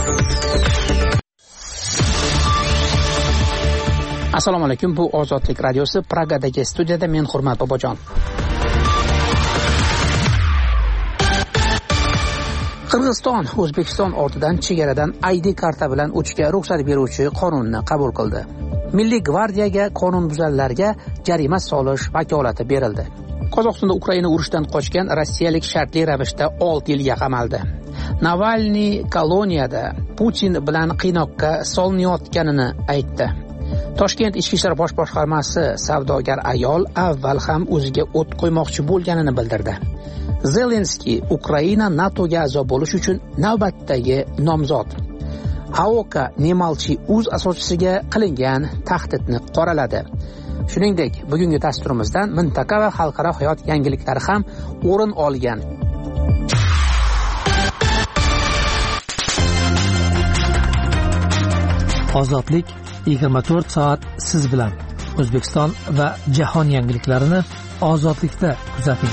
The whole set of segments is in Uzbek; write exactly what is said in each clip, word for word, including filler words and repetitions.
Assalomu alaykum, bu Ozodlik radiosi. Pragadagi studiyada men Hurmat Bobojon. Qirg'iziston O'zbekiston ortidan chegaradan I D karta bilan o'tishga ruxsat beruvchi qonunni qabul qildi. Milliy gvardiyaga qonunbuzarlarga jarima solish vakolati berildi. Qozog'istonda Ukraina urushdan qochgan rossiyalik shartli ravishda olti yilga qamaldi. Navalniy koloniyada Putin bilan qiynoqqa solinayotganini aytdi. Toshkent Ichki ishlar bosh boshqarmasi savdogar ayol avval ham o'ziga o't qo'ymoqchi bo'lganini bildirdi. Zelenskiy Ukraina NATOga a'zo bo'lish uchun navbatdagi nomzod. Aoka Nemalchi uz asoschisiga qilingan tahdidni qoraladi. Shuningdek, bugungi dasturimizdan mintaqa va xalqaro hayot yangiliklari ham o'rin olgan. Ozodlik yigirma to'rt soat siz bilan. O'zbekiston va jahon yangiliklarini ozodlikda kuzating.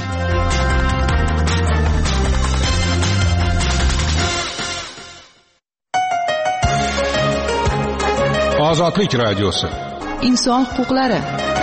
Ozodlik radiosi. Inson huquqlari.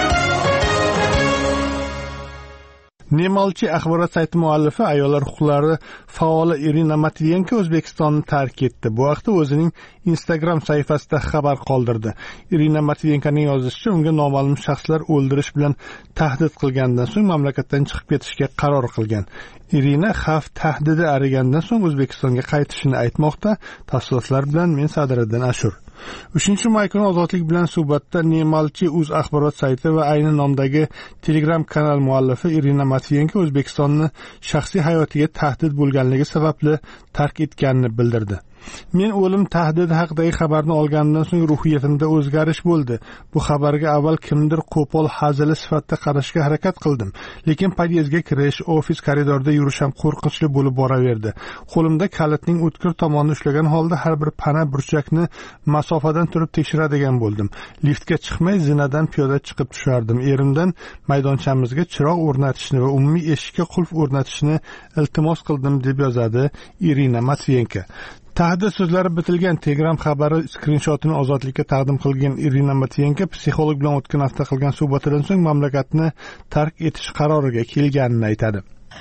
Nemalchi axborot sayti muallifi ayollar huquqlari faoli Irina Matviyenko O'zbekistonni tark etdi. Bu haqda o'zining Instagram sahifasida xabar qoldirdi. Irina Matviyenkoning yozishicha, unga noma'lum shaxslar o'ldirish bilan tahdid qilgandan so'ng mamlakatdan chiqib ketishga qaror qilgan. Irina xavf tahdidi arigandan so'ng O'zbekistonga qaytishini aytmoqda. Tafsilotlar bilan men Sadriddin Ashur. uchinchi may kuni Ozodlik bilan suhbatda Nemalchi uz axborot sayti va ayni nomdagi Telegram kanal muallifi Irina Matviyenko O'zbekistonni shaxsiy hayotiga tahdid bo'lganligi sababli tark etganini bildirdi. Men o'lim tahdidi haqidagi xabarni olgandan so'ng ruhiyatimda o'zgarish bo'ldi. Bu xabarga avval kimdir qo'pol hazili sifatida qarashga harakat qildim, lekin podyezdga kirish, ofis koridorida yurish ham qo'rqinchli bo'lib boraverdi. Qo'limda kalitning o'tkir tomonini ushlagan holda har bir pana burchakni masofadan turib tekshiradigan bo'ldim. Liftga chiqmay zinadan piyoda chiqib tushardim. Erimdan maydonchamizga chiroq o'rnatishni va umumiy eshikka qulf o'rnatishni iltimos qildim, deb yozadi Irina Matviyenko. Tahdid so'zlari bitilgan Telegram xabari skrinshotini Ozodlikka taqdim qilgan Irina Matviyenko psixolog bilan o'tgan hafta qilgan suhbatidan so'ng mamlakatni tark etish qaroriga kelganini aytadi.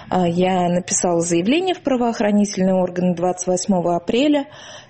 Я написала заявление в правоохранительные органы двадцать восьмого апреля.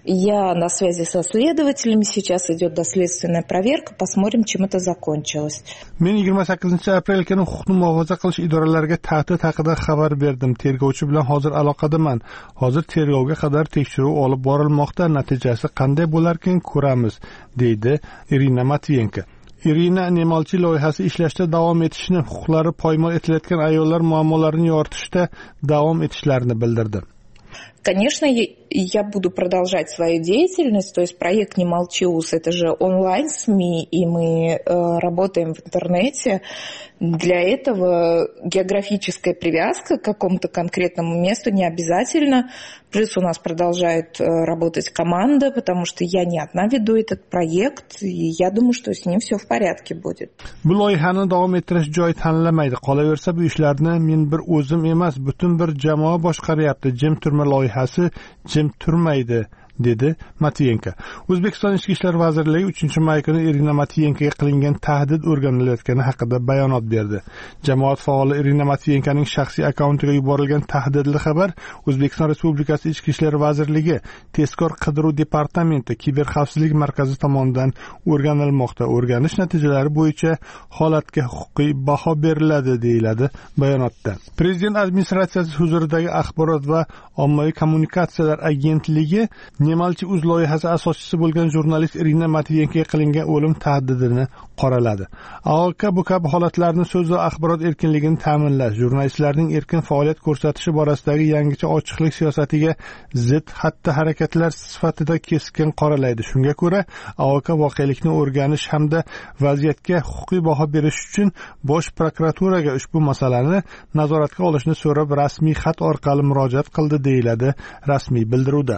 Я на связи со следователями. Сейчас идет доследственная проверка. Посмотрим, чем это закончилось. Men yigirma sakkizinchi aprel kuni huquqni muhofaza qilish idoralariga tahdid haqida xabar berdim. Tergovchi bilan hozir aloqadaman. Hozir tergovga qadar tekshiruv olib borilmoqda. Natijasi qanday bo'larkin ko'ramiz, deydi Irina Matviyenko. Irina Nemalchi loyihasi ishlashda davom etishini, huquqlari poymol etilayotgan ayollar muammolarini yoritishda davom etishlarini bildirdi. Конечно, я буду продолжать свою деятельность, то есть проект «Не молчи, УЗ» — это же онлайн-СМИ, и мы э, работаем в интернете. Для этого географическая привязка к какому-то конкретному месту не обязательно. Плюс у нас продолжает э, работать команда, потому что я не одна веду этот проект, и я думаю, что с ним все в порядке будет. Bu loyihani davom ettirish joy tanlamaydi. Qolaversa bu ishlarni men bir o'zim emas, butun bir jamoa boshqaryapti. Jim turma loyihasi jim turmaydi, dedi Matviyenko. O'zbekiston Ichki ishlar vazirligi uchinchi may kuni Irina Matviyenkoga qilingan tahdid o'rganilayotgani haqida bayonot berdi. Jamoat faoli Irina Matviyenkoning shaxsiy akkauntiga yuborilgan tahdidli xabar O'zbekiston Respublikasi Ichki ishlar vazirligi Tezkor qidiruv departamenti kiberxavfsizlik markazi tomonidan o'rganilmoqda. O'rganish natijalari bo'yicha holatga huquqiy baho beriladi, deyiladi bayonotda. Prezident administratsiyasi huzuridagi axborot va ommaviy kommunikatsiyalar agentligi Nemalchi uz loyihasi asoschisi bo'lgan jurnalist Irina Matviyenkoga qilingan o'lim tahdidini qoraladi. A O K bu kabi holatlarni so'z va axborot erkinligini ta'minlash, jurnalistlarning erkin faoliyat ko'rsatishi borasidagi yangicha ochiqlik siyosatiga zid xatti-harakatlar sifatida keskin qoralaydi. Shunga ko'ra, A O K voqelikni o'rganish hamda vaziyatga huquqiy baho berish uchun Bosh prokuraturaga ushbu masalani nazoratga olishni so'rab rasmiy xat orqali murojaat qildi, deyiladi rasmiy bildiruvda.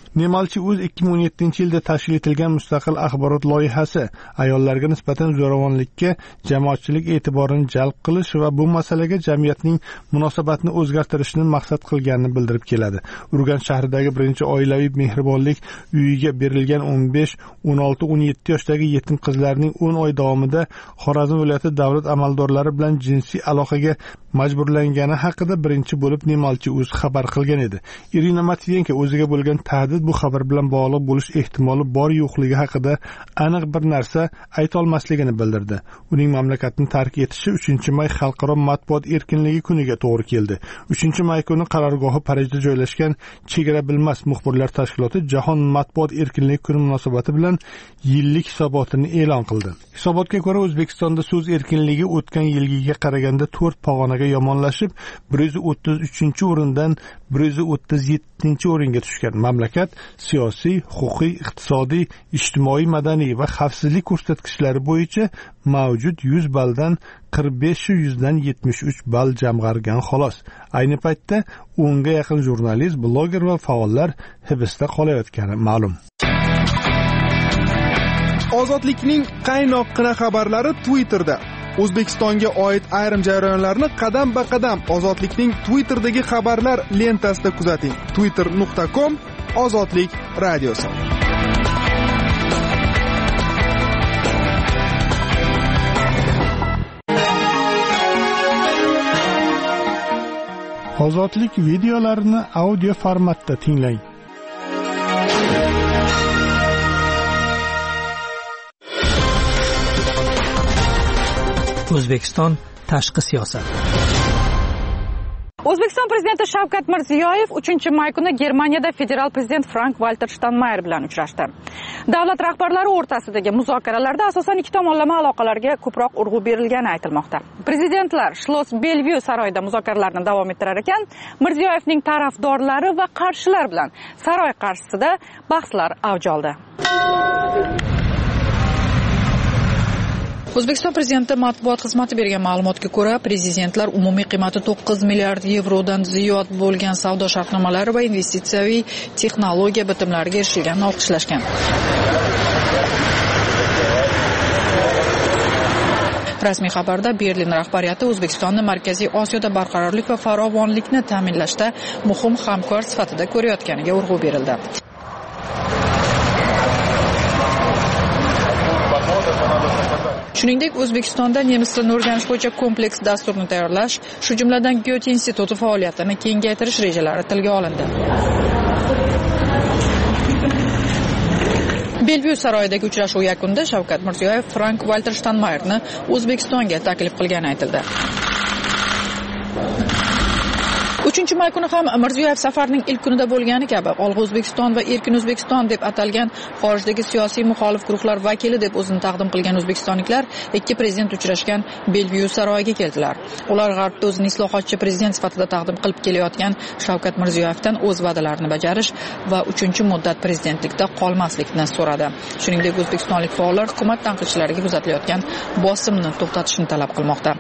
Nemalchi.uz ikki ming o'n yettinchi yilda tashkil etilgan mustaqil axborot loyihasi ayollarga nisbatan zo'ravonlikka jamoatchilik e'tiborini jalb qilish va bu masalaga jamiyatning munosabatini o'zgartirishni maqsad qilganini bildirib keladi. Urganch shahridagi birinchi oilaviy mehribonlik uyiga berilgan o'n besh, o'n olti, o'n yetti yoshdagi yetim qizlarning o'n oy davomida Xorazm viloyati davlat amaldorlari bilan jinsiy aloqaga majburlangani haqida birinchi bo'lib Nemalchi.uz xabar qilgan edi. Irina Matviyenko o'ziga bo'lgan tahdid bu xabar bilan bog'liq bo'lish ehtimoli bor yo'qligi haqida aniq bir narsa ayta olmasligini bildirdi. Uning mamlakatni tark etishi uchinchi may xalqaro matbuot erkinligi kuniga to'g'ri keldi. uchinchi may kuni qarorgohi Parijda joylashgan Chegara bilmas muxbirlar tashkiloti Jahon matbuot erkinligi kuni munosabati bilan yillik hisobotini e'lon qildi. Hisobotga ko'ra O'zbekistonda so'z erkinligi o'tgan yilgiga qaraganda to'rt pog'onaga yomonlashib, bir yuz o'ttiz uchinchi o'rindan bir yuz o'ttiz yettinchi o'ringa tushgan. Mamlakat siyosiy, huquqiy, iqtisodiy, ijtimoiy, madaniy va xavfsizlik ko'rsatkichlari bo'yicha mavjud yuz balldan qirq besh yuzdan yetmish uch ball jamg'argan xolos. Ayni paytda o'nga yaqin jurnalist, bloger va faollar hibsda qolayotgani ma'lum. Ozodlikning qaynoqqina xabarlari Twitterda. O'zbekistonga oid ayrim jarayonlarni qadam-ba-qadam Ozodlikning Twitterdagi xabarlar lentasida kuzating. twitter nuqta com Ozodlik radiosi. Ozodlik videolarini audio formatda tinglang. O'zbekiston tashqi siyosat. O'zbekiston prezidenti Shavkat Mirziyoyev uchinchi may kuni Germaniyada federal prezident Frank-Walter Steinmeier bilan uchrashdi. Davlat rahbarlari o'rtasidagi muzokaralarda asosan ikki tomonlama aloqalarga ko'proq urg'u berilgani aytilmoqda. Prezidentlar Schloss Bellevue saroyida muzokaralarni davom ettirar ekan, Mirziyoyevning tarafdorlari va qarshilar bilan saroy qarshisida bahslar avj oldi. O'zbekiston prezidenti matbuot xizmati bergan ma'lumotga ko'ra, prezidentlar umumiy qiymati to'qqiz milliard yevrodan ziyod bo'lgan savdo shartnomalari va investitsiyaviy texnologiya bitimlariga erishilganini olqishlashgan. Rasmiy xabarda Berlin rahbariyati O'zbekistonni Markaziy Osiyoda barqarorlik va farovonlikni ta'minlashda muhim hamkor sifatida ko'rayotganiga urg'u berildi. Shuningdek, O'zbekistonda nemis tilini o'rganish bo'yicha kompleks dasturni tayyorlash, shu jumladan Goethe instituti faoliyatini kengaytirish rejalari tilga olindi. Bellevue saroyidagi uchrashuv yakunida Shavkat Mirziyoyev Frank-Walter Steinmeierni O'zbekistonga taklif qilgani aytildi. uchinchi may kuni ham Mirziyoyev safarning ilk kunida bo'lgani kabi Olg'a O'zbekiston va Erkin O'zbekiston deb atalgan xorijdagi siyosiy muxolif guruhlar vakili deb o'zini taqdim qilgan o'zbekistonliklar ikki prezident uchrashgan Bellevue saroyiga keldilar. Ular G'arbda o'zini islohotchi prezident sifatida taqdim qilib kelayotgan Shavkat Mirziyoyevdan o'z va'dalarini bajarish va uchinchi muddat prezidentlikda qolmaslikni so'radi. Shuningdek, o'zbekistonlik faollar hukumat tanqidchilariga kuzatilayotgan bosimni to'xtatishni talab qilmoqda.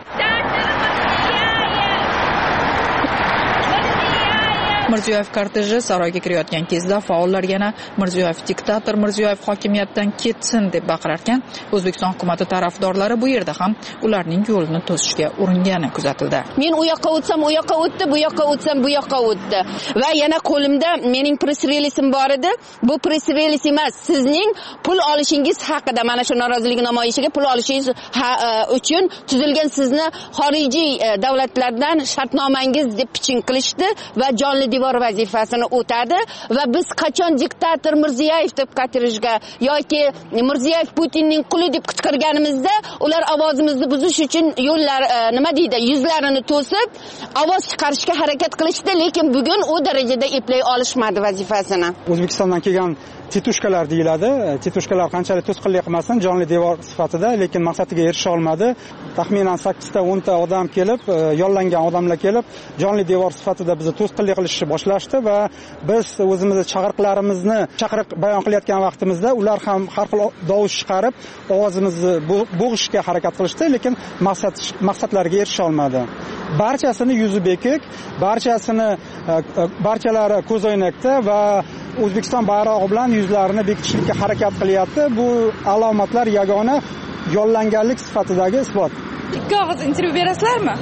Mirziyoyev korteji saroyga kirayotgan kezda faollar yana Mirziyoyev diktator, Mirziyoyev hokimiyatdan ketsin deb baqirarkan, O'zbekiston hukumatı tarafdorlari bu yerda ham ularning yo'lini to'sishga uringani kuzatildi. Men u yoqqa o'tsam, u yoqqa o'tdi, bu yoqqa o'tsam, bu yoqqa o'tdi. Va yana qo'limda mening press relisim bor edi. Bu press relis emas, sizning pul olishingiz haqida, mana shu norozilik namoyishiga pul olishingiz uchun tuzilgan sizni xorijiy davlatlardan shartnomangiz deb piching qilishdi va jonli devor vazifasini o'tadi va biz qachon diktator Mirziyoyev deb qatirishga yoki Mirziyoyev Putinning quli deb qichqirganimizda ular ovozimizni buzish uchun yo'llar nima deydi, yuzlarini to'sib ovoz chiqarishga harakat qilishdi, lekin bugun u darajada eplay olishmadi vazifasini. O'zbekistondan kelgan titushkalar deyiladi. Titushkalar qanchalik to'sqinlik qilmasin, jonli devor sifatida, lekin maqsadiga erisha olmadi. Taxminan sakkizta o'nta odam kelib, yollangan odamlar kelib, jonli devor sifatida bizni to'sqinlik qilishni boshlashdi va biz o'zimizni chaqiriqlarimizni chaqiriq bayon qilayotgan vaqtimizda ular ham har xil tovush chiqarib, ovozimizni bo'g'ishga harakat qilishdi, lekin maqsad maqsadlariga erisha olmadi. Barchasini yuzi bekik, barchasini barchalari ko'zoynakda va O'zbekiston bayrog'i bilan yuzlarini bekitishlikka harakat qilyapti. Bu alomatlar yagona yollanganlik sifatidagi isbot. Ikki og'iz intervyu berasizlarmi?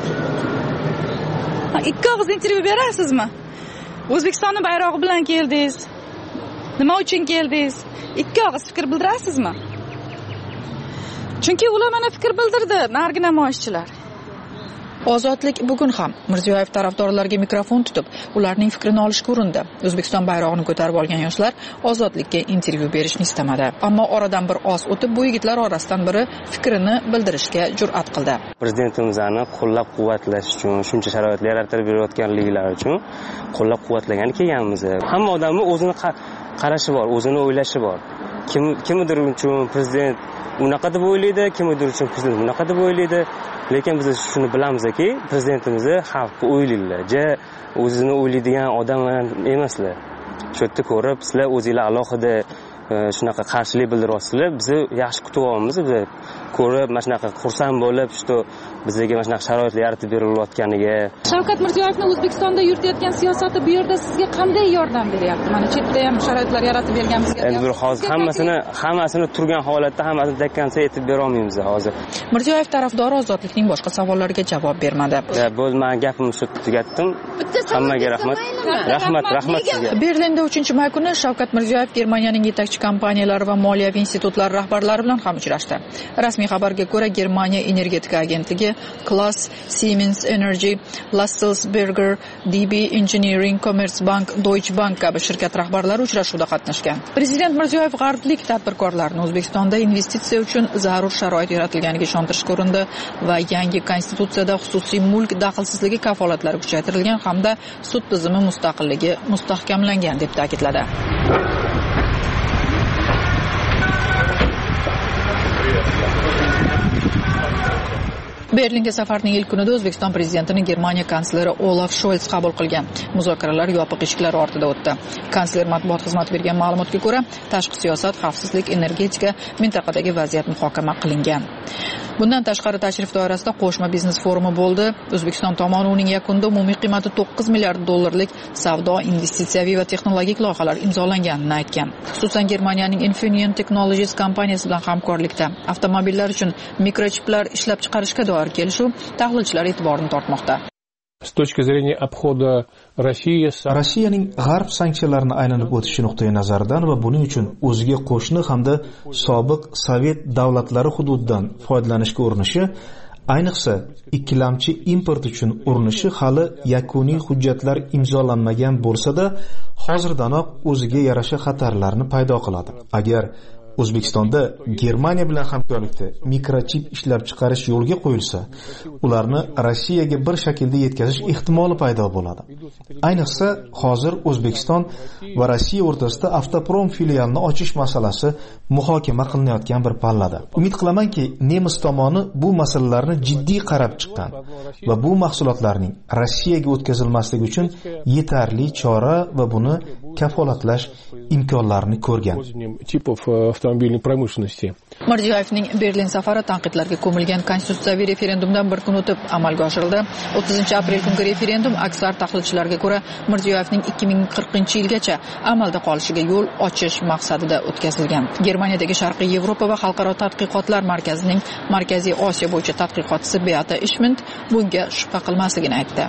Ikki og'iz intervyu berasizmi? O'zbekistonning bayrog'i bilan keldingiz. Nima uchun keldingiz? Ikki og'iz fikr bildirasizmi? Chunki ular mana fikr bildirdi, nargi namoyishchilar. Ozodlik bugun ham Mirziyoyev tarafdorlariga mikrofon tutib, ularning fikrini olishga urindi. O'zbekiston bayrog'ini ko'tarib olgan yoshlar ozodlikka intervyu berishni istamadi. Ammo oradan bir oz o'tib, bu yigitlar orasidan biri fikrini bildirishga jur'at qildi. Prezidentimizni qo'llab-quvvatlash uchun, shuncha sharoitlar yaratib berayotganliklari uchun qo'llab-quvvatlagani kelganmiz. Hamma odamning o'zini qarashi bor, o'zini o'ylashi bor. Kim kimdir uchun prezident unaqa deb o'ylaydi, kimdir uchun prezident bunaqa deb o'ylaydi. Lekin biz shuni bilamizki, prezidentimizni xalqqa o'ylaydilar. Ja, o'zini o'ylaydigan odam emaslar. Shu yerda ko'rib, sizlar o'zingizlar alohida shunaqa qarshilik bildiryapsizlar. Bizni yaxshi kutib olamiz, biz ko'rib, mana shunaqa xursand bo'lib, shu bizga mana shunaqa sharoitlar yaratib berilayotganiga. Shavkat Mirziyoyevning O'zbekistonda yuritayotgan siyosati bu yerda sizga qanday yordam beryapti? Mana chetda ham sharoitlar yaratib berganmizga. Endi bir hozir hammasini, hammasini turgan holatda hammasini dakkancha aytib bera olmaymiz hozir. Mirziyoyev tarafdori ozodlikning boshqa savollariga javob bermadi. Ya, bo'ldi, men gapimni shu tugatdim. Hammaga rahmat. Rahmat, rahmat sizga. Berlinda uchinchi may kuni Shavkat Mirziyoyev Germaniyaning yetakchi kompaniyalari va moliyaviy institutlari rahbarlari bilan ham uchrashdi. Rasmiy xabarga ko'ra, Germaniya energetika agentligi, Klass, Siemens Energy, Lastelsberger, D B Engineering, Commerzbank, Deutsche Bank kabi shirkat rahbarlari uchrashuvda qatnashgan. Prezident Mirziyoyev g'arblik tadbirkorlarni O'zbekistonda investitsiya uchun zarur sharoit yaratilganiga ishontirishga urindi va yangi konstitutsiyada xususiy mulk daxlsizligi kafolatlari kuchaytirilgan hamda sud tizimi mustaqilligi mustahkamlangan deb ta'kidladi. Berlinga safarning ilk kunida O'zbekiston prezidentini Germaniya kansleri Olaf Scholz qabul qilgan. Muzokaralar yopiq eshiklar ortida o'tdi. Kansler matbuot xizmati bergan ma'lumotga ko'ra, tashqi siyosat, xavfsizlik, energetika, mintaqadagi vaziyat muhokama qilingan. Bundan tashqari tashrif doirasida qo'shma biznes forumi bo'ldi. O'zbekiston tomoni uning yakunida umumiy qiymati to'qqiz milliard dollarlik savdo, investitsiyaviy va texnologik loyihalar imzolanganini aytgan. Xususan Germaniyaning Infineon Technologies kompaniyasi bilan hamkorlikda avtomobillar uchun mikrochiplar ishlab chiqarishga doir kelishuv tahlilchilar e'tiborini tortmoqda. С точки зрения обхода России, Rossiyaning g'arb sanksiyalarini aylanib o'tishi nuqtai nazaridan va buning uchun o'ziga qo'shni hamda sobiq Sovet davlatlari hududidan foydalanishga urinishi, ayniqsa ikkilamchi import uchun urinishi hali yakuniy hujjatlar imzolanmagan bo'lsa-da, hozirdanoq o'ziga yarasha xatarlarni paydo qiladi. Agar O'zbekistonda Germaniya bilan hamkorlikda mikrochip ishlab chiqarish yo'lga qo'yilsa, ularni Rossiyaga bir shaklda yetkazish ehtimoli paydo bo'ladi. Ayniqsa, hozir O'zbekiston va Rossiya o'rtasida Avtoprom filialini ochish masalasi muhokama qilinayotgan bir pallada. Umid qilamanki, nemis tomoni bu masalalarni jiddiy qarab chiqqan va bu mahsulotlarning Rossiyaga o'tkazilmasligi uchun yetarli chora va buni kafolatlash imkonlarini ko'rgan. автомобильной промышленности. Mirziyoyevning Berlin safari tanqidlarga ko'milgan konstitutsiyaviy referendumdan bir kun o'tib amalga oshirildi. o'ttizinchi aprel kungi referendum aksar tahlilchilarga ko'ra Mirziyoyevning ikki ming qirqinchi yilgacha amalda qolishiga yo'l ochish maqsadida o'tkazilgan. Germaniyadagi Sharqiy Yevropa va xalqaro tadqiqotlar markazining Markaziy Osiyo bo'yicha tadqiqotchisi Beata Ishmint bunga shubha qilmasligini aytdi.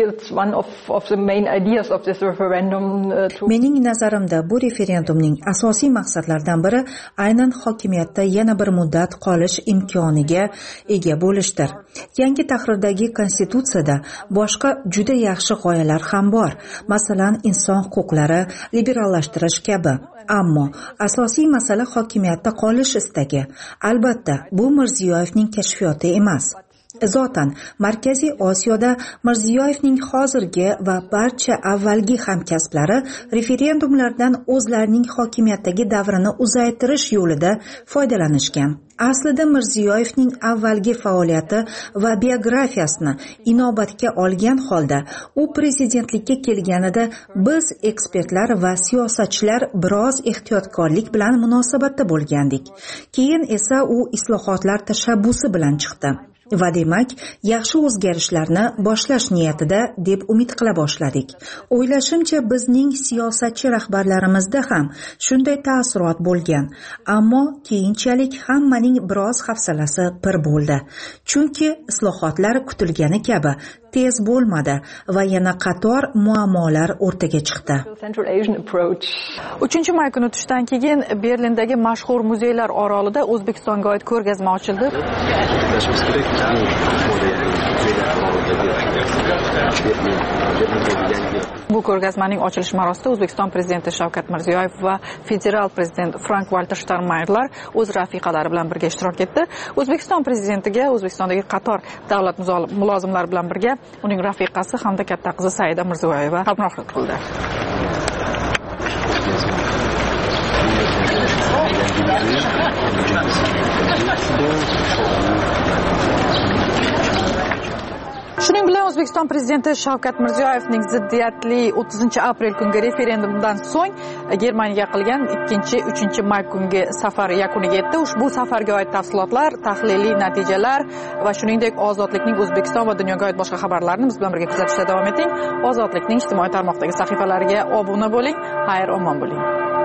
Mening nazarimda bu referendumning asosiy maqsadlaridan biri aynan hokimiyatda yana bir muddat qolish imkoniga ega bo'lishdir. Yangi tahrirdagi konstitutsiyada boshqa juda yaxshi g'oyalar ham bor. Masalan, inson huquqlari, liberallashtirish kabi. Ammo asosiy masala hokimiyatda qolish istagi. Albatta, bu Mirziyoyevning kashfiyoti emas. Zotan, Markaziy Osiyoda Mirziyoyevning hozirgi va barcha avvalgi hamkasblari referendumlardan o'zlarining hokimiyatdagi davrini uzaytirish yo'lida foydalanishgan. Aslida Mirziyoyevning avvalgi faoliyati va biografiyasini inobatga olgan holda u prezidentlikka kelganida biz ekspertlar va siyosatchilar biroz ehtiyotkorlik bilan munosabatda bo'lgandik. Keyin esa u islohotlar tashabbusi bilan chiqdi. va demak yaxshi o'zgarishlarni boshlash niyatida deb umid qila boshladik. O'ylashimcha bizning siyosatchi rahbarlarimizda ham shunday taassurot bo'lgan, ammo keyinchalik hammaning biroz hafsalasi pir bo'ldi. Chunki islohotlar kutilgani kabi tez bo'lmadi va yana qator muammolar o'rtaga chiqdi. uchinchi may kuni tushdan keyin Berlindagi mashhur muzeylar orolida O'zbekistonga oid ko'rgazma ochildi. Bu ko'rgazmaning ochilish marosimida O'zbekiston prezidenti Shavkat Mirziyoyev va federal prezident Frank-Walter Steinmeierlar o'z rafiqalari bilan birga ishtirok etdi. O'zbekiston prezidentiga O'zbekistondagi qator davlat mulozimlari bilan birga uning rafiqasi hamda katta qizi Saida Mirziyoyeva hamrohlik qildi. Shuning bilan O'zbekiston prezidenti Shavkat Mirziyoyevning ziddiyatli o'ttizinchi aprel kungi referendumdan so'ng Germaniyaga qilgan ikkinchi uchinchi may kungi safari yakuniga yetdi. Ushbu safarga oid tafsilotlar, tahliliy natijalar va shuningdek ozodlikning O'zbekiston va dunyoga oid boshqa xabarlarni biz bilan birga kuzatishda davom eting. Ozodlikning ijtimoiy tarmoqdagi sahifalariga obuna bo'ling. Xayr, omon bo'ling.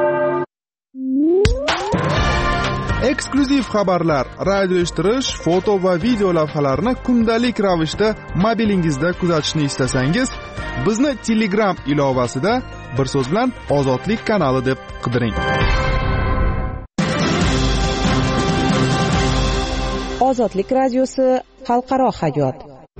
Eksklyuziv xabarlar, radio eshittirish, foto va video lavhalarni kundalik ravishda mobilingizda kuzatishni istasangiz, bizni Telegram ilovasida bir so'z bilan Ozodlik kanali deb qidiring. Ozodlik radiosi xalqaro hayot.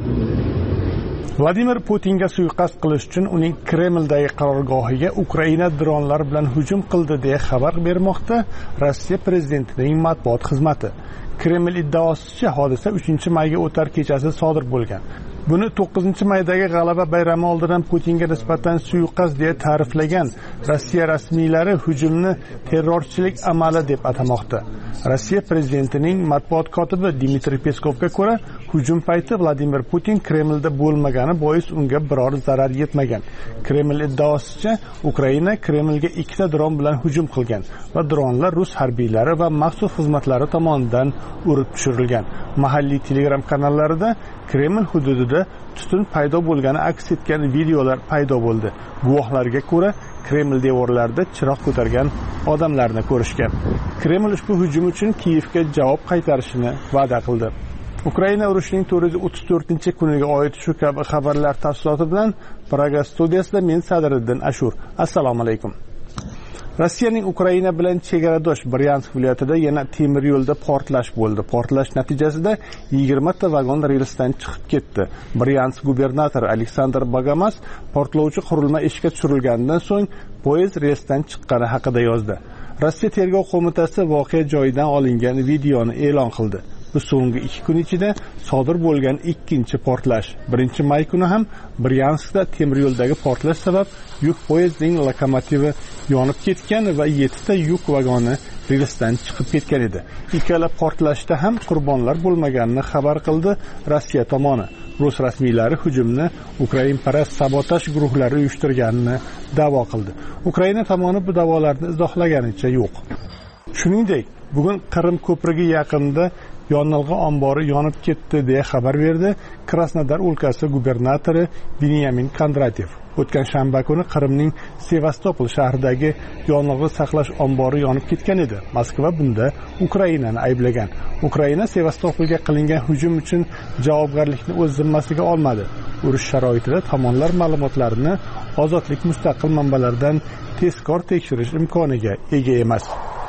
Vladimir Putinga suiqasd qilish uchun uning Kremldagi qarorgohiga Ukraina dronlar bilan hujum qildi deya xabar bermoqda Rossiya prezidentining matbuot xizmati. Kreml iddaosicha hodisa uchinchi mayga o'tar kechasi sodir bo'lgan. Buni to'qqizinchi maydagi g'alaba bayrami oldidan Putinga nisbatan suiqasd deya ta'riflagan Rossiya rasmiylari hujumni terrorchilik amali deb atamoqda. Rossiya prezidentining matbuot kotibi Dmitriy Peskovga ko'ra, hujum payti Vladimir Putin Kremlda bo'lmagani bois unga biror zarar yetmagan. Kreml iddaosicha Ukraina Kremlga ikkita dron bilan hujum qilgan va dronlar rus harbiylari va maxsus xizmatlari tomonidan urib tushirilgan. Mahalliy Telegram kanallarida Kreml hududida tutun paydo bo'lgani aks etgan videolar paydo bo'ldi. Guvohlarga ko'ra, Kreml devorlarida chiroq ko'targan odamlarni ko'rishgan. Kreml ushbu hujum uchun Kiyevga javob qaytarishini va'da qildi. Ukraina urushining to'rt yuz o'ttiz to'rtinchi kuniga oid shu kabi xabarlar tafsiloti bilan Praga studiyasida men Sadiriddin Ashur. Assalomu alaykum. Rossiyaning Ukraina bilan chegaradosh Bryansk viloyatida yana temir yo'lda portlash bo'ldi. Portlash natijasida yigirma ta vagon relsdan chiqib ketdi. Bryansk gubernatori Aleksandr Bagamas portlovchi qurilma ishga tushirilganidan so'ng poyezd relsdan chiqqani haqida yozdi. Rossiya tergov qo'mitasi voqea joyidan olingan videoni e'lon qildi. Bu so'nggi ikki kun ichida sodir bo'lgan ikkinchi portlash. birinchi may kuni ham Bryanskda temir yo'ldagi portlash sabab yuk poyezdining lokomotivi yonib ketgan va yetti ta yuk vagoni relsdan chiqib ketgan edi. Ikkala portlashda ham qurbonlar bo'lmaganini xabar qildi Rossiya tomoni. Rus rasmiylari hujumni Ukrainparast sabotaj guruhlari uyushtirganini da'vo qildi. Ukraina tomoni bu da'volarni izohlaganicha yo'q. Shuningdek, bugun Qrim ko'prigi yaqinida yonilg'i ombori yonib ketdi deya xabar berdi Krasnodar o'lkasi gubernatori Binyamin Kondratyev. O'tgan shanba kuni Qrimning Sevastopol shahridagi yonilg'i saqlash ombori yonib ketgan edi. Moskva bunda Ukrainani ayblagan. Ukraina Sevastopolga qilingan hujum uchun javobgarlikni o'z zimmasiga olmadi. Urush sharoitida tomonlar ma'lumotlarini ozodlik mustaqil manbalaridan tezkor tekshirish imkoniga ega emas.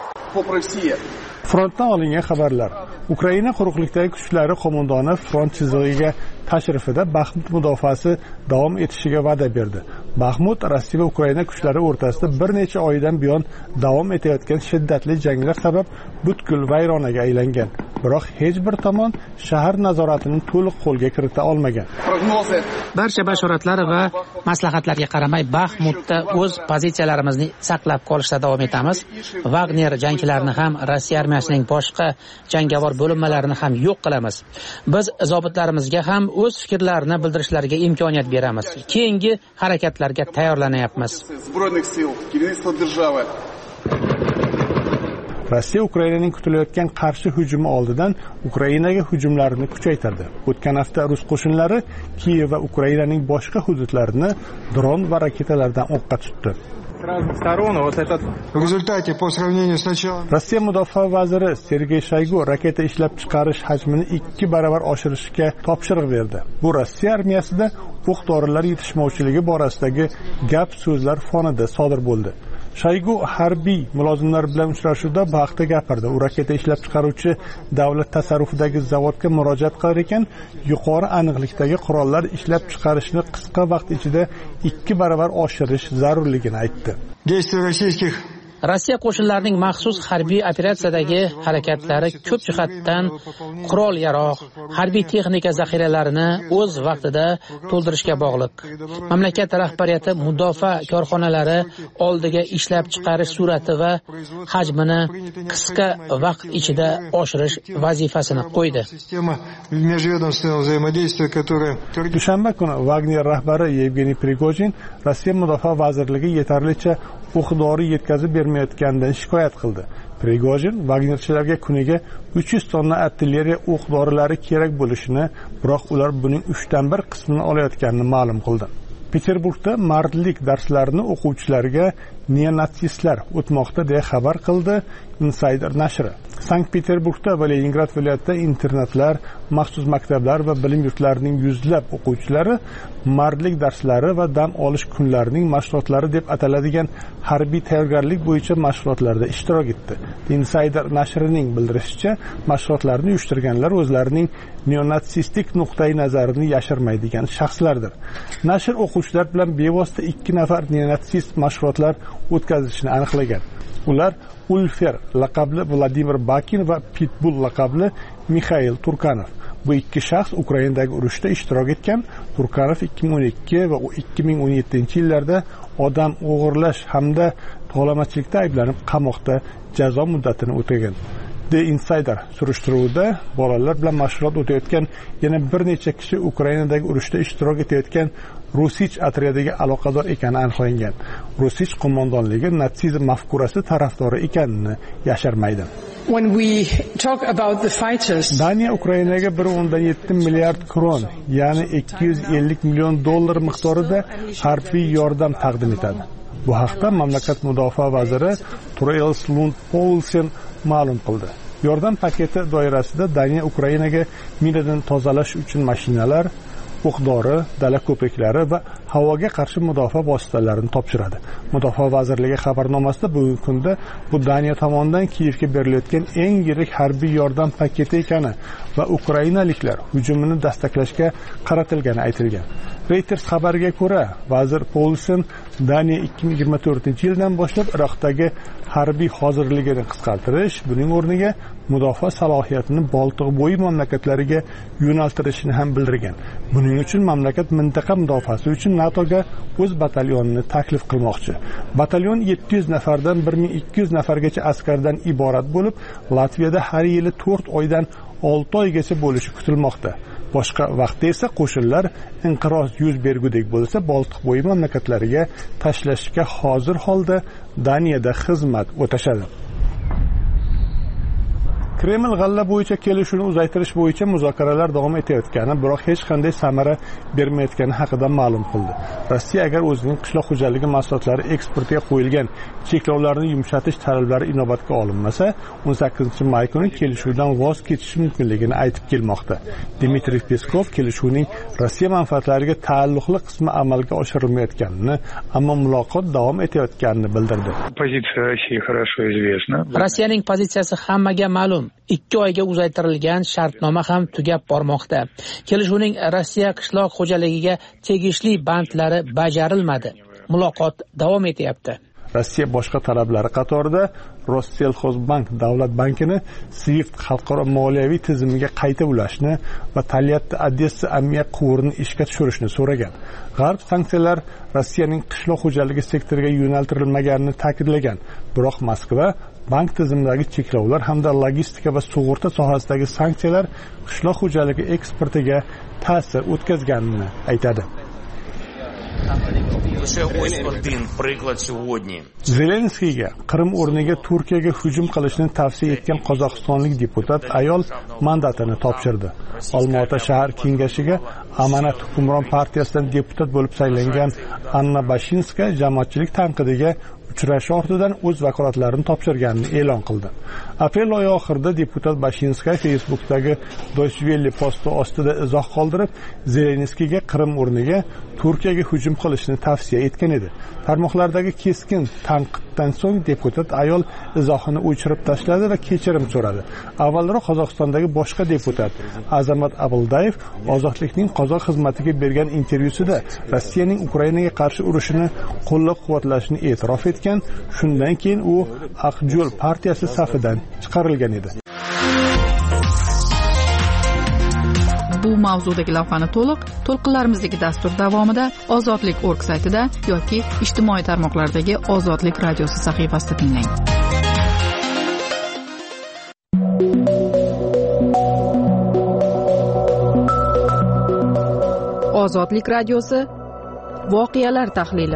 Frontdan olingan xabarlar. Ukraina quruqlikdagi kuchlari qo'mondoni front chizig'iga tashrifida Baxmut mudofaasi davom etishiga va'da berdi. Baxmut Rossiya va Ukraina kuchlari o'rtasida bir necha oydan buyon davom etayotgan shiddatli janglar sabab butkul vayronaga aylangan. Biroq hech bir tomon shahar nazoratini to'liq qo'lga kirita olmagan. Barcha bashoratlar va maslahatlarga qaramay Baxmutda o'z pozitsiyalarimizni saqlab qolishda davom etamiz. Wagner jangchilarini ham Rossiya armiyasining boshqa jangovar bo'linmalarini ham yo'q qilamiz. Biz zobitlarimizga ham o'z fikrlarini bildirishlariga imkoniyat beramiz. Keyingi harakatlarga tayyorlanyapmiz. Rossiya Ukrainaning kutilayotgan qarshi hujumi oldidan Ukrainaga hujumlarini kuchaytirdi. O'tgan hafta rus qo'shinlari Kiyev va Ukrainaning boshqa hududlarini dron va raketalardan o'qqa tutdi. Rossiya mudofaa vaziri Sergey Shoygu raketa ishlab chiqarish hajmini ikki baravar oshirishga topshiriq berdi. Bu Rossiya armiyasida o'q-dorilar yetishmovchiligi borasidagi gap so'zlar fonida sodir bo'ldi. Shoygu harbiy mulozimlar bilan uchrashuvda bu haqda gapirdi. U raketa ishlab chiqaruvchi davlat tasarrufidagi zavodga murojaat qilar ekan, yuqori aniqlikdagi qurollar ishlab chiqarishni qisqa vaqt ichida ikki baravar oshirish zarurligini aytdi. Rossiya qo'shinlarining maxsus harbiy operatsiyadagi harakatlari ko'p jihatdan qurol-yarog', harbiy texnika zaxiralarini o'z vaqtida to'ldirishga bog'liq. Mamlakat rahbariyati mudofaa korxonalari oldiga ishlab chiqarish sur'ati va hajmini qisqa vaqt ichida oshirish vazifasini qo'ydi. Dushanba kuni Wagner rahbari Yevgeniy Prigojin Rossiya mudofaa vazirligi yetarlicha o'q-dori yetkazib bermayotganidan shikoyat qildi. Prigojin Wagnerchilarga kuniga uch yuz tonna artilleriya o'q-dorilari kerak bo'lishini, biroq ular buning uchdan bir qismini olayotganini ma'lum qildi. Peterburgda mardlik darslarini o'quvchilarga neonatsistlar o'tmoqda deya xabar qildi Insider nashri. Sankt-Peterburgda va Leningrad viloyatida internatlar, maxsus maktablar va bilim yurtlarining yuzlab o'quvchilari mardlik darslari va dam olish kunlarining mashg'ulotlari deb ataladigan harbiy tayyorgarlik bo'yicha mashg'ulotlarda ishtirok etdi. Insider nashrining bildirishicha, mashg'ulotlarni uyushtirganlar o'zlarining neonatsistik nuqtai nazarini yashirmaydigan shaxslardir. Nashr o'quvchilar bilan bevosita ikki nafar neonatsist mashg'ulotlar o'tkazishni aniqlagan. Ular Ulfer laqabli Vladimir Bakin va Pitbull laqabli Mikhail Turkanov. Bu ikki shaxs Ukrainadagi urushda ishtirok etgan. Turkanov ikki ming o'n ikki va ikki ming o'n yettinchi yillarda odam o'g'irlash hamda tovlamachilikda ayblanib qamoqda jazo muddatini o'tagan. The Insider surishtiruvida bolalar bilan mashg'ulot o'tayotgan yana bir necha kishi Ukrainadagi urushda ishtirok etayotgan Rusich otryadiga aloqador ekani aniqlangan. Rusich qo'mondonligi natsizm mafkurasi tarafdori ekanini yashirmaydi. When we talk about the fighters, Daniya Ukrainaga bir o'ndan yetti milliard kron, ya'ni ikki yuz ellik million dollar miqdorida harbiy yordam taqdim etadi. Bu haqda mamlakat mudofaa vaziri Truls Lund Poulsen ma'lum qildi. Yordam paketi doirasida Daniya Ukrainaga minadan tozalash uchun mashinalar, o'q-dori, dala ko'priklari va havoga qarshi mudofaa vositalarini topshiradi. Mudofaa vazirligi xabarnomasida bugungi kunda bu Daniya tomonidan Kiyevga berilayotgan eng yirik harbiy yordam paketi ekani va ukrainaliklar hujumini dastaklashga qaratilgani aytilgan. Reuters xabariga ko'ra, vazir Poulsen Daniya ikki ming yigirma to'rtinchi yildan boshlab Iroqdagi harbiy hozirligini qisqartirish, buning o'rniga mudofaa salohiyatini Boltiq bo'yi mamlakatlariga yo'naltirishini ham bildirgan. Buning uchun mamlakat mintaqa mudofaasi uchun NATOga o'z batalyonini taklif qilmoqchi. Batalyon yetti yuz nafardan bir ming ikki yuz nafargacha askardan iborat bo'lib, Latviyada har yili to'rt oydan olti oygacha bo'lishi kutilmoqda. Boshqa vaqtda esa qo'shinlar inqiroz yuz bergudek bo'lsa, Boltiq bo'yi mamlakatlariga tashlashga hozir holda Daniyada xizmat o'tashadi. Kreml g'alla bo'yicha kelishuvni uzaytirish bo'yicha muzokaralar davom etayotgani, biroq hech qanday samara bermayotgani haqida ma'lum qildi. Rossiya agar o'zining qishloq xo'jaligi mahsulotlari eksportiga qo'yilgan cheklovlarni yumshatish talablari inobatga olinmasa, o'n sakkizinchi may kuni kelishuvdan voz kechishi mumkinligini aytib kelmoqda. Dmitriy Peskov kelishuvning Rossiya manfaatlariga taalluqli qismi amalga oshirilmayotganini, ammo muloqot davom etayotganini bildirdi. Rossiyaning pozitsiyasi hammaga ma'lum. ikki oyga uzaytirilgan shartnoma ham tugab bormoqda. Kelishuvning Rossiya qishloq xo'jaligiga tegishli bandlari bajarilmadi. Muloqot davom etyapti. Rossiya boshqa talablari qatorida Rossellxozbank davlat bankini SWIFT xalqaro moliyaviy tizimiga qayta ulashni va Tolyatti Odessa ammiak quvurini ishga tushirishni so'ragan. G'arb sanksiyalar Rossiyaning qishloq xo'jaligi sektoriga yo'naltirilmaganini ta'kidlagan. Biroq Moskva bank tizimidagi cheklovlar hamda logistika va sug'urta sohasidagi sanksiyalar qishloq xo'jaligi eksportiga ta'sir o'tkazganini aytadi. Zelenskiyga Qrim o'rniga Turkiyaga hujum qilishni tavsiya etgan qozog'istonlik deputat ayol mandatini topshirdi. Olmaota shahar kengashiga Amanat hukmron partiyasidan deputat bo'lib saylangan Anna Bashinska jamoatchilik tanqidiga uchrashuv ortidan o'z vakolatlarini topshirganini e'lon qildi. Aprel oyi oxirida deputat Bashinska Facebook'dagi Deutsche Welle posti ostida izoh qoldirib, Zelenskiyga Qrim o'rniga Turkiyaga hujum qilishni tavsiya etgan edi. Tarmoqlardagi keskin tanqiddan so'ng deputat ayol izohini o'chirib tashladi va kechirim so'radi. Avvalroq Qozog'istondagi boshqa deputat Azamat Abuldayev ozodlikning qozoq xizmatiga bergan intervyusida Rossiyaning Ukrainaga qarshi urushini qo'llab-quvvatlashini e'tirof etgan. Shundan keyin u Aqjo'l partiyasi safidan chiqarilgan edi. Bu mavzudagi lavhani to'liq to'lqinlarimizdagi dastur davomida ozodlik точка org saytida yoki ijtimoiy tarmoqlardagi Ozodlik radiosi sahifasida tinglang. Ozodlik radiosi voqealar tahlili.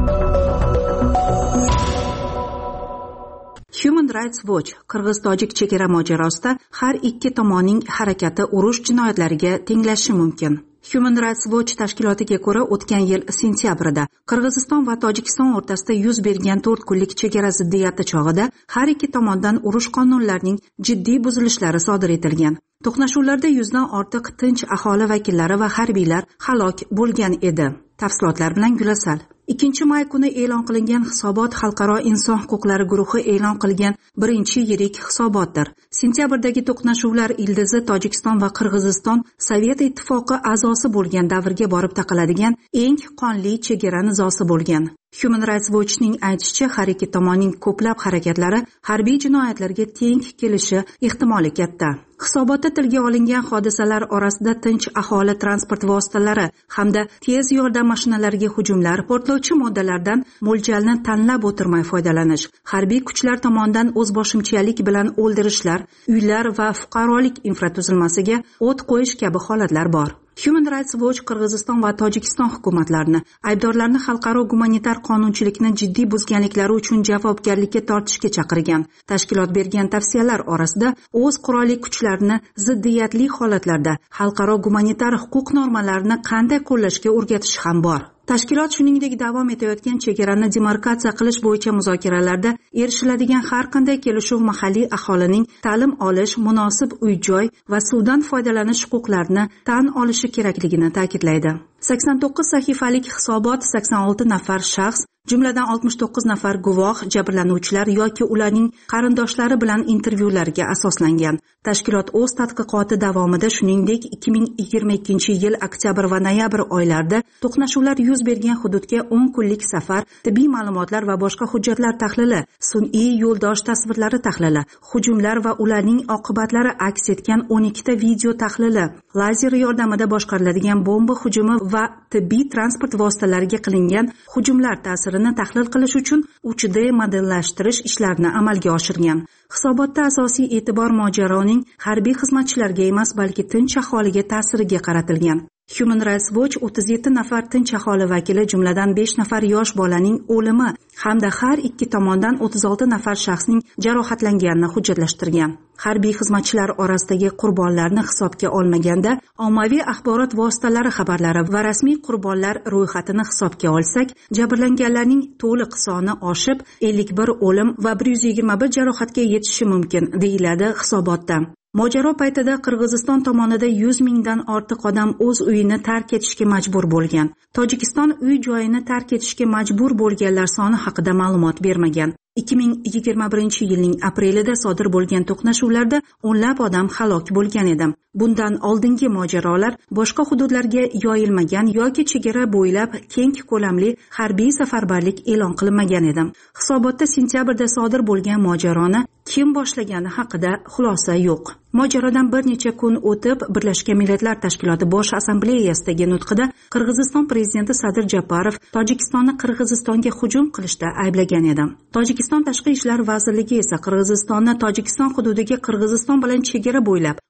Human Rights Watch Qirg'iz-tojik chegara mojarosida har ikki tomonning harakati urush jinoyatlariga tenglashishi mumkin. Human Rights Watch tashkilotiga ko'ra, o'tgan yil sentyabrida Qirg'iziston va Tojikiston o'rtasida yuz bergan to'rt kunlik chegara ziddiyati chog'ida har ikki tomondan urush qonunlarining jiddiy buzilishlari sodir etilgan. To'qnashuvlarda yuzdan ortiq tinch aholi vakillari va harbiylar halok bo'lgan edi. Tafsilotlar bilan Gulasal. ikkinchi may kuni e'lon qilingan hisobot Xalqaro inson huquqlari guruhi e'lon qilgan birinchi yirik hisobotdir. Sentyabrdagi to'qnashuvlar ildizi Tojikiston va Qirg'iziston Sovet ittifoqi a'zosi bo'lgan davrga borib taqaladigan eng qonli chegara nizosi bo'lgan. Human Rights Watch'ning aytishicha, har ikki tomonning ko'plab harakatlari harbiy jinoyatlarga teng kelishi ehtimoli katta. Hisobotda tilga olingan hodisalar orasida tinch aholi transport vositalari hamda tez yordam mashinalariga hujumlar, portlovchi moddalardan mo'ljalni tanlab o'tirmay foydalanish, harbiy kuchlar tomonidan o'zboshimchalik bilan o'ldirishlar, uylar va fuqarolik infratuzilmasiga o't qo'yish kabi holatlar bor. Human Rights Watch Qirg'iziston va Tojikiston hukumatlarini aybdorlarni xalqaro gumanitar qonunchilikni jiddiy buzganliklari uchun javobgarlikka tortishga chaqirgan. Tashkilot bergan tavsiyalar orasida o'z qurolli kuchlarini ziddiyatli holatlarda xalqaro gumanitar huquq normalarini qanday qo'llashga o'rgatish ham bor. Tashkilot shuningdek davom etayotgan chegarani demarkatsiya qilish bo'yicha muzokaralarda erishiladigan har qanday kelishuv mahalliy aholining ta'lim olish, munosib uy-joy va suvdan foydalanish huquqlarini tan olishi kerakligini ta'kidlaydi. sakson to'qqiz sahifalik hisobot sakson olti nafar shaxs, jumladan oltmish to'qqiz nafar guvoh, jabrlanuvchilar yoki ularning qarindoshlari bilan intervyularga asoslangan. Tashkilot o'z tadqiqoti davomida shuningdek ikki ming yigirma ikkinchi yil oktyabr va noyabr oylarida to'qnashuvlar yuz bergan hududga o'n kunlik safar, tibbiy ma'lumotlar va boshqa hujjatlar tahlili, sun'iy yo'ldosh tasvirlari tahlili, hujumlar va ularning oqibatlari aks etgan o'n ikkita video tahlili, lazer yordamida boshqariladigan bomba hujumi va tibbiy transport vositalariga qilingan hujumlar ta'sirini tahlil qilish uchun uch D modellashtirish ishlarini amalga oshirgan. Hisobotda asosiy e'tibor mojaroning harbiy xizmatchilarga emas, balki tinch aholiga ta'siriga qaratilgan. Human Rights Watch o'ttiz yetti nafar tinch aholi vakili, jumladan besh nafar yosh bolaning o'limi hamda har ikki tomondan o'ttiz olti nafar shaxsning jarohatlanganini hujjatlashtirgan. Harbiy xizmatchilar orasidagi qurbonlarni hisobga olmaganda, ommaviy axborot vositalari xabarlari va rasmiy qurbonlar ro'yxatini hisobga olsak, jabrlanganlarning to'liq soni oshib, ellik bir o'lim va bir yuz yigirma bir jarohatga yetishi mumkin, deyiladi hisobotda. Mojaro paytida Qirg'iziston tomonida yuz mingdan ortiq odam o'z uyini tark etishga majbur bo'lgan. Tojikiston uy-joyini tark etishga majbur bo'lganlar soni haqida ma'lumot bermagan. ikki ming yigirma birinchi yilning aprelida sodir bo'lgan to'qnashuvlarda o'nlab odam halok bo'lgan edi. Bundan oldingi mojarolar boshqa hududlarga yoyilmagan yoki chegara bo'ylab keng ko'lamli harbiy safarbarlik e'lon qilinmagan edi. Hisobotda sentyabrda sodir bo'lgan mojaroni kim boshlagani haqida xulosa yo'q. Mojarodan bir necha kun o'tib, Birlashgan Millatlar Tashkiloti Bosh Assambleyasidagi nutqida Qirg'iziston prezidenti Sadir Japarov Tojikistonni Qirg'izistonga hujum qilishda ayblagan edi. Tojikiston Tashqi ishlar vazirligi esa Qirg'izistonni Tojikiston hududiga Qirg'iziston bilan chegara bo'ylab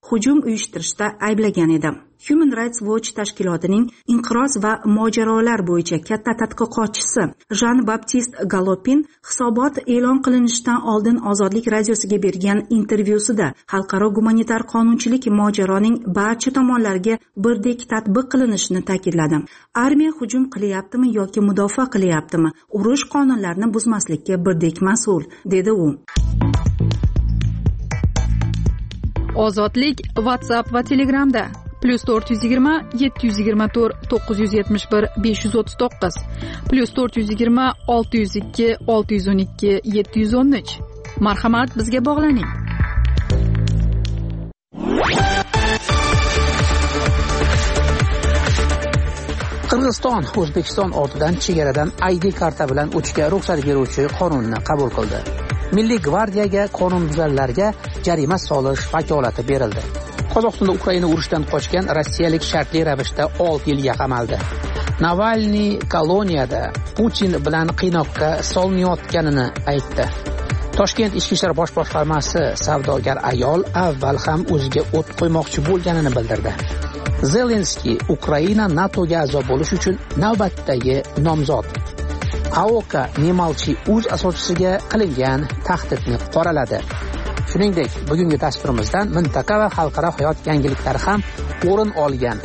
hujum uyushtirishda ayblagan edi. Human Rights Watch tashkilotining inqiroz va mojarolar bo'yicha katta tadqiqotchisi Jean-Baptiste Galopin hisobot e'lon qilinishidan oldin Ozodlik radiosiga bergan intervyusida xalqaro gumanitar qonunchilik mojaroning barcha tomonlarga birdek tatbiq qilinishini ta'kidladi. Armiya hujum qilyaptimi yoki mudofaa qilyaptimi, urush qonunlarini buzmaslikka birdek mas'ul, dedi u. Ozodlik WhatsApp va Telegramda plus to'rt yuz yigirma yetti yuz yigirma to'rt to'qqiz yuz yetmish bir besh yuz o'ttiz to'qqiz plus to'rt yuz yigirma olti yuz ikki olti yuz o'n ikki yetti yuz o'n uch. Marhamat, bizga bog'laning. Qirg'iziston O'zbekiston ortidan chegaradan I D karta bilan o'tishga ruxsat beruvchi qonunni qabul qildi. Milliy gvardiyaga qonunbuzarlarga jarima solish vakolati berildi. Qozog'istonda Ukraina urushdan qochgan rossiyalik shartli ravishda olti yilga qamaldi. Navalniy koloniyada Putin bilan qiynoqqa solinayotganini aytdi. Toshkent Ichki ishlar bosh boshqarmasi savdogar ayol avval ham o'ziga o't qo'ymoqchi bo'lganini bildirdi. Zelenskiy Ukraina NATOga a'zo bo'lish uchun navbatdagi nomzod. Aoka Nemalchi o'z asoschisiga qilingan tahdidni qoraladi. Shuningdek, bugungi dasturimizdan mintaqa va xalqaro hayot yangiliklari ham o'rin olgan.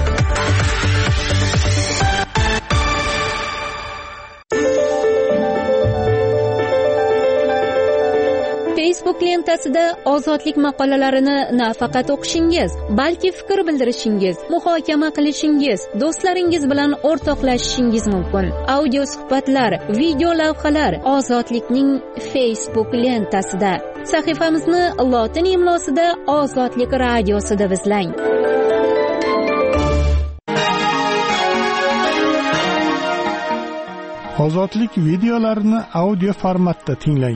Facebook lentasida ozodlik maqolalarini nafaqat o'qishingiz, balki fikr bildirishingiz, muhokama qilishingiz, do'stlaringiz bilan o'rtoqlashishingiz mumkin. Audio suhbatlar, video lavhalar Ozodlikning Facebook lentasida. Sahifamizni lotin imlosida Ozodlik radiosida izlang. Ozodlik videolarini audio formatda tinglang.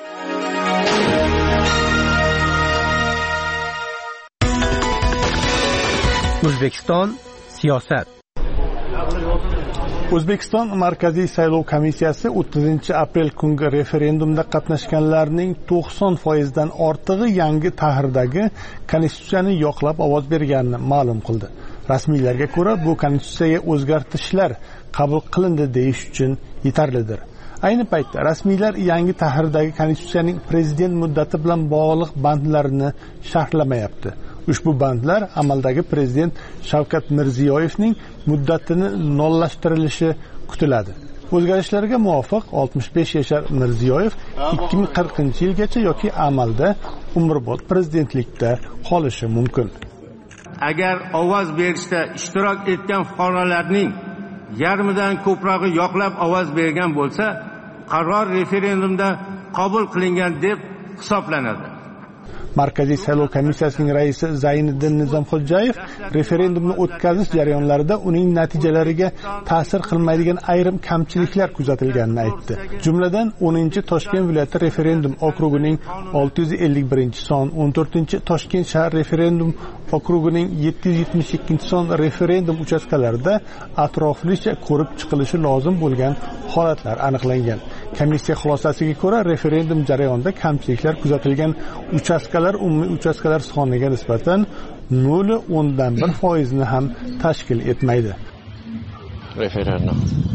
O'zbekiston siyosat. O'zbekiston Markaziy saylov komissiyasi o'ttizinchi aprel kungi referendumda qatnashganlarning to'qson foiz dan ortig'i yangi tahrirdagi konstitutsiyani yoqlab ovoz berganini ma'lum qildi. Rasmiylarga ko'ra, bu konstitutsiyaga o'zgartishlar qabul qilindi deyish uchun yetarlidir. Ayni paytda rasmiylar yangi tahrirdagi konstitutsiyaning prezident muddati bilan bog'liq bandlarini sharhlamayapti. Ushbu bandlar amaldagi prezident Shavkat Mirziyoyevning muddatini nollashtirilishi kutiladi. O'zgarishlarga muvofiq oltmish besh yashar Mirziyoyev ikki ming qirqinchi yilgacha yoki amalda umrbod prezidentlikda qolishi mumkin. Agar ovoz berishda ishtirok etgan fuqarolarning yarmidan ko'prog'i yoqlab ovoz bergan bo'lsa, qaror referendumda qabul qilingan deb hisoblanadi. Markaziy saylov komissiyasining raisi Zayniddin Nizomxo'jayev referendumni o'tkazish jarayonlarida uning natijalariga ta'sir qilmaydigan ayrim kamchiliklar kuzatilganini aytdi. Jumladan, o'ninchi Toshkent viloyati referendum okrugining olti yuz ellik birinchi son, o'n to'rtinchi Toshkent shahar referendum okrugining yetti yuz yetmish ikkinchi son referendum uchastkalarida atroflicha ko'rib chiqilishi lozim bo'lgan holatlar aniqlangan. Komissiya xulosasiga ko'ra, referendum jarayonida kamchiliklar kuzatilgan uchastkalar umumiy uchastkalar soniga nisbatan nol nuqta o'ndan bir foiz ni ham tashkil etmaydi. Referendum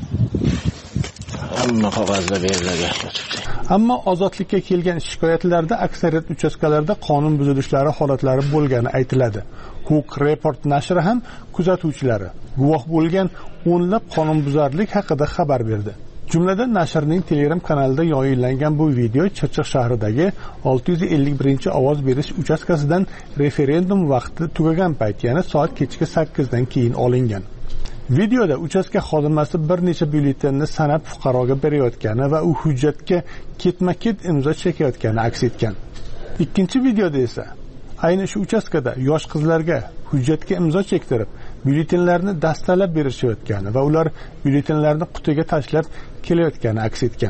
hamma qog'ozda berilgan. Ammo ozodlikka kelgan shikoyatlarda aksariyat uchastkalarda qonun buzilishlari holatlari bo'lgani aytiladi. Huquq Report nashri ham kuzatuvchilari guvoh bo'lgan o'nlab qonunbuzarlik haqida xabar berdi. Jumladan nashrning Telegram kanalida yoyinlangan bu video Chirchiq shahridagi olti yuz ellik birinchi ovoz berish uchastkasidan referendum vaqti tugagan payt, ya'ni soat kechki sakkiz dan keyin olingan. Videoda uchastka xodimasi bir necha byulletenni sanab fuqaroga berayotgani va u hujjatga ketma-ket imzo chekayotgani aks etgan. Ikkinchi videoda esa ayni shu uchastkada yosh qizlarga hujjatga imzo chektirib, byulletenlarni dastalab berishayotgani va ular byulletenlarni qutiga tashlab kelayotgani aks etgan.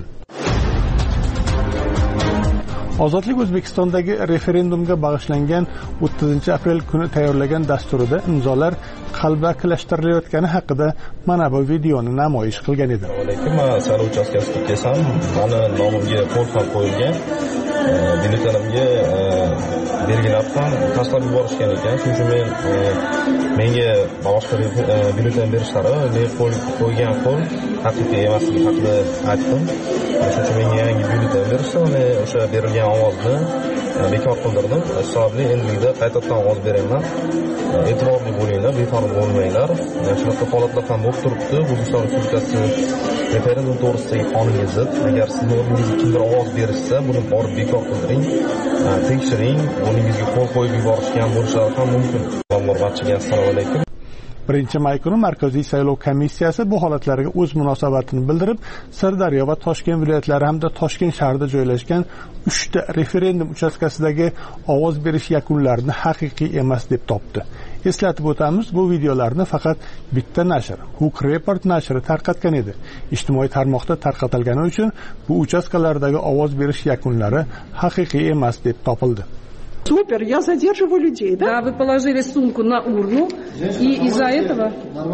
Ozodlik O'zbekistondagi referendumga bag'ishlangan o'ttizinchi aprel kuni tayyorlagan dasturida imzolar qalbakilashtirayotgani haqida mana bu videoni namoyish qilgan edi. Men saylov uchastkasiga kelsam, mani nomimga qo'l ham qo'yilgan. Byulletenimga belgilab ham tashlab yuborishgan ekan. Shuning uchun men menga boshqa byulleten berishlari, men qo'ygan qo'l haqiqiy emasligi haqida aytdim. Shuning uchun menga yangi byulleten berishdi, men o'sha berilgan ovozni bekor qildirdim. Hisobli endilikda qaytadan ovoz beraman. E'tiborli bo'linglar, befarq bo'lmanglar. Shunaqa holatlar ham bo'lib turibdi. O'zbekiston Respublikasi referendum to'g'risidagi qonunga zid. Agar sizni o'rningizga kimdir ovoz berishsa, buni borib bekor qildiring, tekshiring, o'rningizga qo'l qo'yib yuborishgan bo'lishlari ham mumkin. Barchaga assalomu alaykum. birinchi may kuni Markaziy saylov komissiyasi bu holatlarga o'z munosabatini bildirib, Sirdaryo va Toshkent viloyatlari hamda Toshkent shahrida joylashgan uchta referendum uchastkasidagi ovoz berish yakunlarini haqiqiy emas deb topdi. Eslatib o'tamiz, bu videolarni faqat bitta nashr, Hook Report nashri tarqatgan edi. Ijtimoiy tarmoqda tarqatilgani uchun bu uchastkalardagi ovoz berish yakunlari haqiqiy emas deb topildi. Супер, я задерживаю людей, да? Да, вы положили сумку на урну, и из-за этого...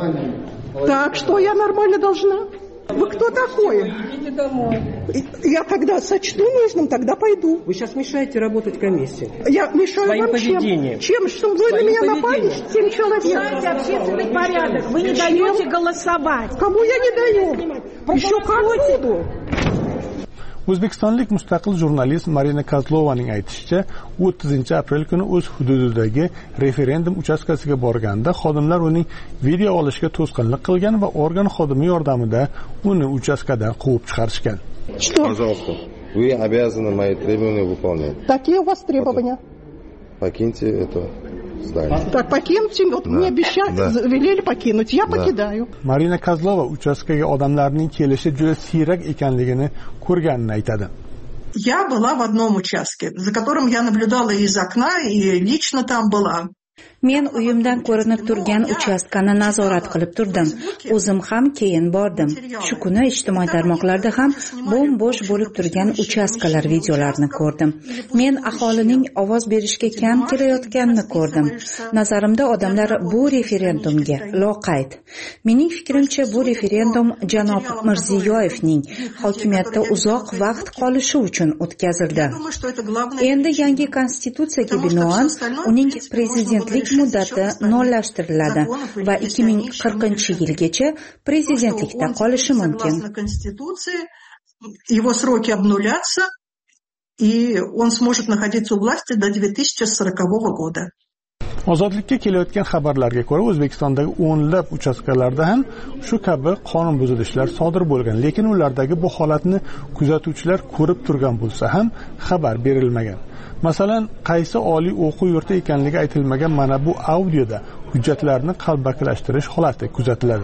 Так, что я нормально должна? Вы кто такой? Идите домой. Я когда сочту нужным, тогда пойду. Вы сейчас мешаете работать комиссии. Я мешаю Своим вам поведением. Чем? Чем? Что вы Своим на меня поведением. напали? Семь человек. Нарушаете общественный порядок. Вы не даете голосовать. Кому я не даю? Еще как буду. O'zbekistonlik mustaqil jurnalist Marina Kozlovaning aytishicha, o'ttizinchi aprel kuni o'z hududidagi referendum uchastkasiga borganda xodimlar uning video olishga to'sqinlik qilgan va organ xodimi yordamida uni uchastkadan quvib chiqarishgan. Пожалуйста, вы обязаны мои требования выполнять. Какие у вас требования? Покиньте это здание. Так, покиньте, вот Да. мне обещали, Да. велели покинуть, я Да. покидаю. Marina Kozlova uchastkaga odamlarning kelishi juda siyrak ekanligini ko'rganini aytadi. Я была в одном участке, за которым я наблюдала из окна и лично там была. Men uyimdan ko'rinib turgan uchastkani nazorat qilib turdim. O'zim ham keyin bordim. Shu kuni ijtimoiy tarmoqlarda ham bo'm-bo'sh bo'lib turgan uchastkalar videolarini ko'rdim. Men aholining ovoz berishga kam kelayotganini ko'rdim. Nazarimda odamlar bu referendumga loqayd. Mening fikrimcha bu referendum janob Mirziyoyevning hokimiyatda uzoq vaqt qolishi uchun o'tkazildi. Endi yangi konstitutsiyaga binoan uning prezidentlik muddati nollashtiriladi va ikki ming qirqinchi yilgacha prezidentlikda qolishi mumkin. Его сроки обнулятся, и он сможет находиться у власти до две тысячи сорокового года. Ozodlikka kelayotgan xabarlarga ko'ra, O'zbekistondagi o'nlab uchastkalarda ham shu kabi qonun buzilishlar sodir bo'lgan, lekin ulardagi bu holatni kuzatuvchilar ko'rib turgan bo'lsa ham xabar berilmagan. Masalan, qaysi oliy o'quv yurti ekanligi aytilmagan mana bu audioda hujjatlarni qalbakilashtirish holati kuzatiladi.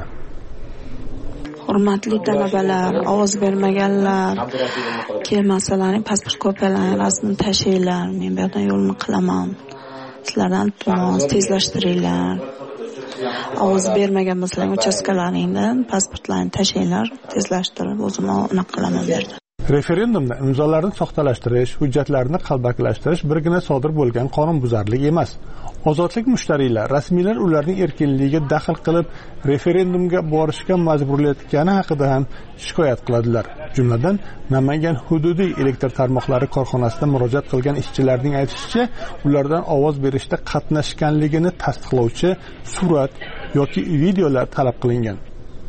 Hurmatli talabalar, ovoz bermaganlar, kelmasalaring pasport kopiyalaring rasmini tashinglar. Men bu yerdan yo'lni qilaman. Sizlardan iltimos tezlashtiringlar. Ovoz bermagan bo'lsalaring uchastkalaringdan pasportlarni tashinglar, tezlashtirib o'zim unaqa qilaman bu yerda. Referendumda imzolarni soxtalashtirish, hujjatlarni qalbakilashtirish birgina sodir bo'lgan qonunbuzarlik emas. Ozodlik mushtariylar, rasmiylar ularning erkinligiga daxl qilib, referendumga borishga majburlayotgani haqida ham shikoyat qiladilar. Jumladan, Namangan hududiy elektr tarmoqlari korxonasida murojaat qilgan ishchilarning aytishicha, ulardan ovoz berishda qatnashganligini tasdiqlovchi surat yoki videolar talab qilingan.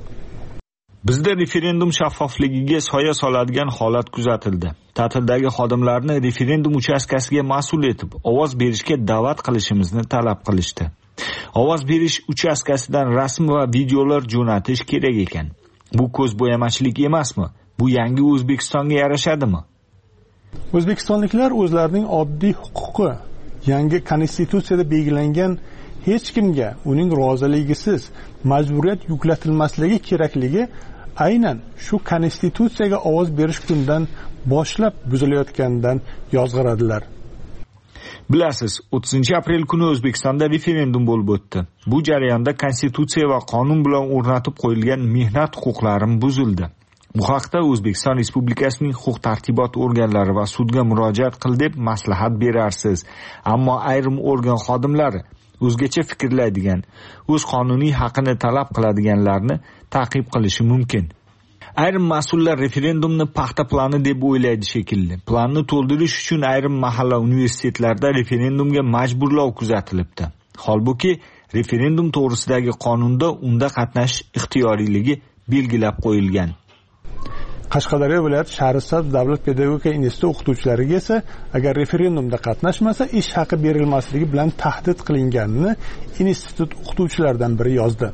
Bizda referendum shaffofligiga soya soladigan holat kuzatildi. Ta'tildagi xodimlarni referendum uchastkasiga mas'ul etib, ovoz berishga da'vat qilishimizni talab qilishdi. Ovoz berish uchastkasidan rasm va videolar jo'natish kerak ekan. Bu ko'zbo'yamachilik emasmi? Bu yangi O'zbekistonga yarashadimi? O'zbekistonliklar o'zlarining oddiy huquqi yangi konstitutsiyada belgilangan hech kimga uning roziligisiz majburiyat yuklatilmasligi kerakligi aynan shu konstitutsiyaga ovoz berish kundan boshlab buzilayotganidan yozg'iradilar. Bilasiz, o'ttizinchi aprel kuni O'zbekistonda referendum bo'lib o'tdi. Bu jarayonda konstitutsiya va qonun bilan o'rnatib qo'yilgan mehnat huquqlarim buzildi. Bu haqda O'zbekiston Respublikasining huquq-tartibot organlari va sudga murojaat qil deb maslahat berarsiz. Ammo ayrim organ xodimlari o'zgacha fikrlaydigan, o'z qonuniy haqini talab qiladiganlarni ta'qib qilishi mumkin. Ayrim mas'ullar referendumni paxta plani deb o'ylaydi shekilli. Planni to'ldirish uchun ayrim mahalla universitetlarda referendumga majburlov kuzatilibdi. Holbuki referendum to'g'risidagi qonunda unda qatnashish ixtiyoriyligi belgilab qo'yilgan. Qashqadaryo viloyati Shahrisabz davlat pedagogika instituti o'qituvchilariga esa agar referendumda qatnashmasa ish haqi berilmasligi bilan tahdid qilinganini institut o'qituvchilaridan biri yozdi.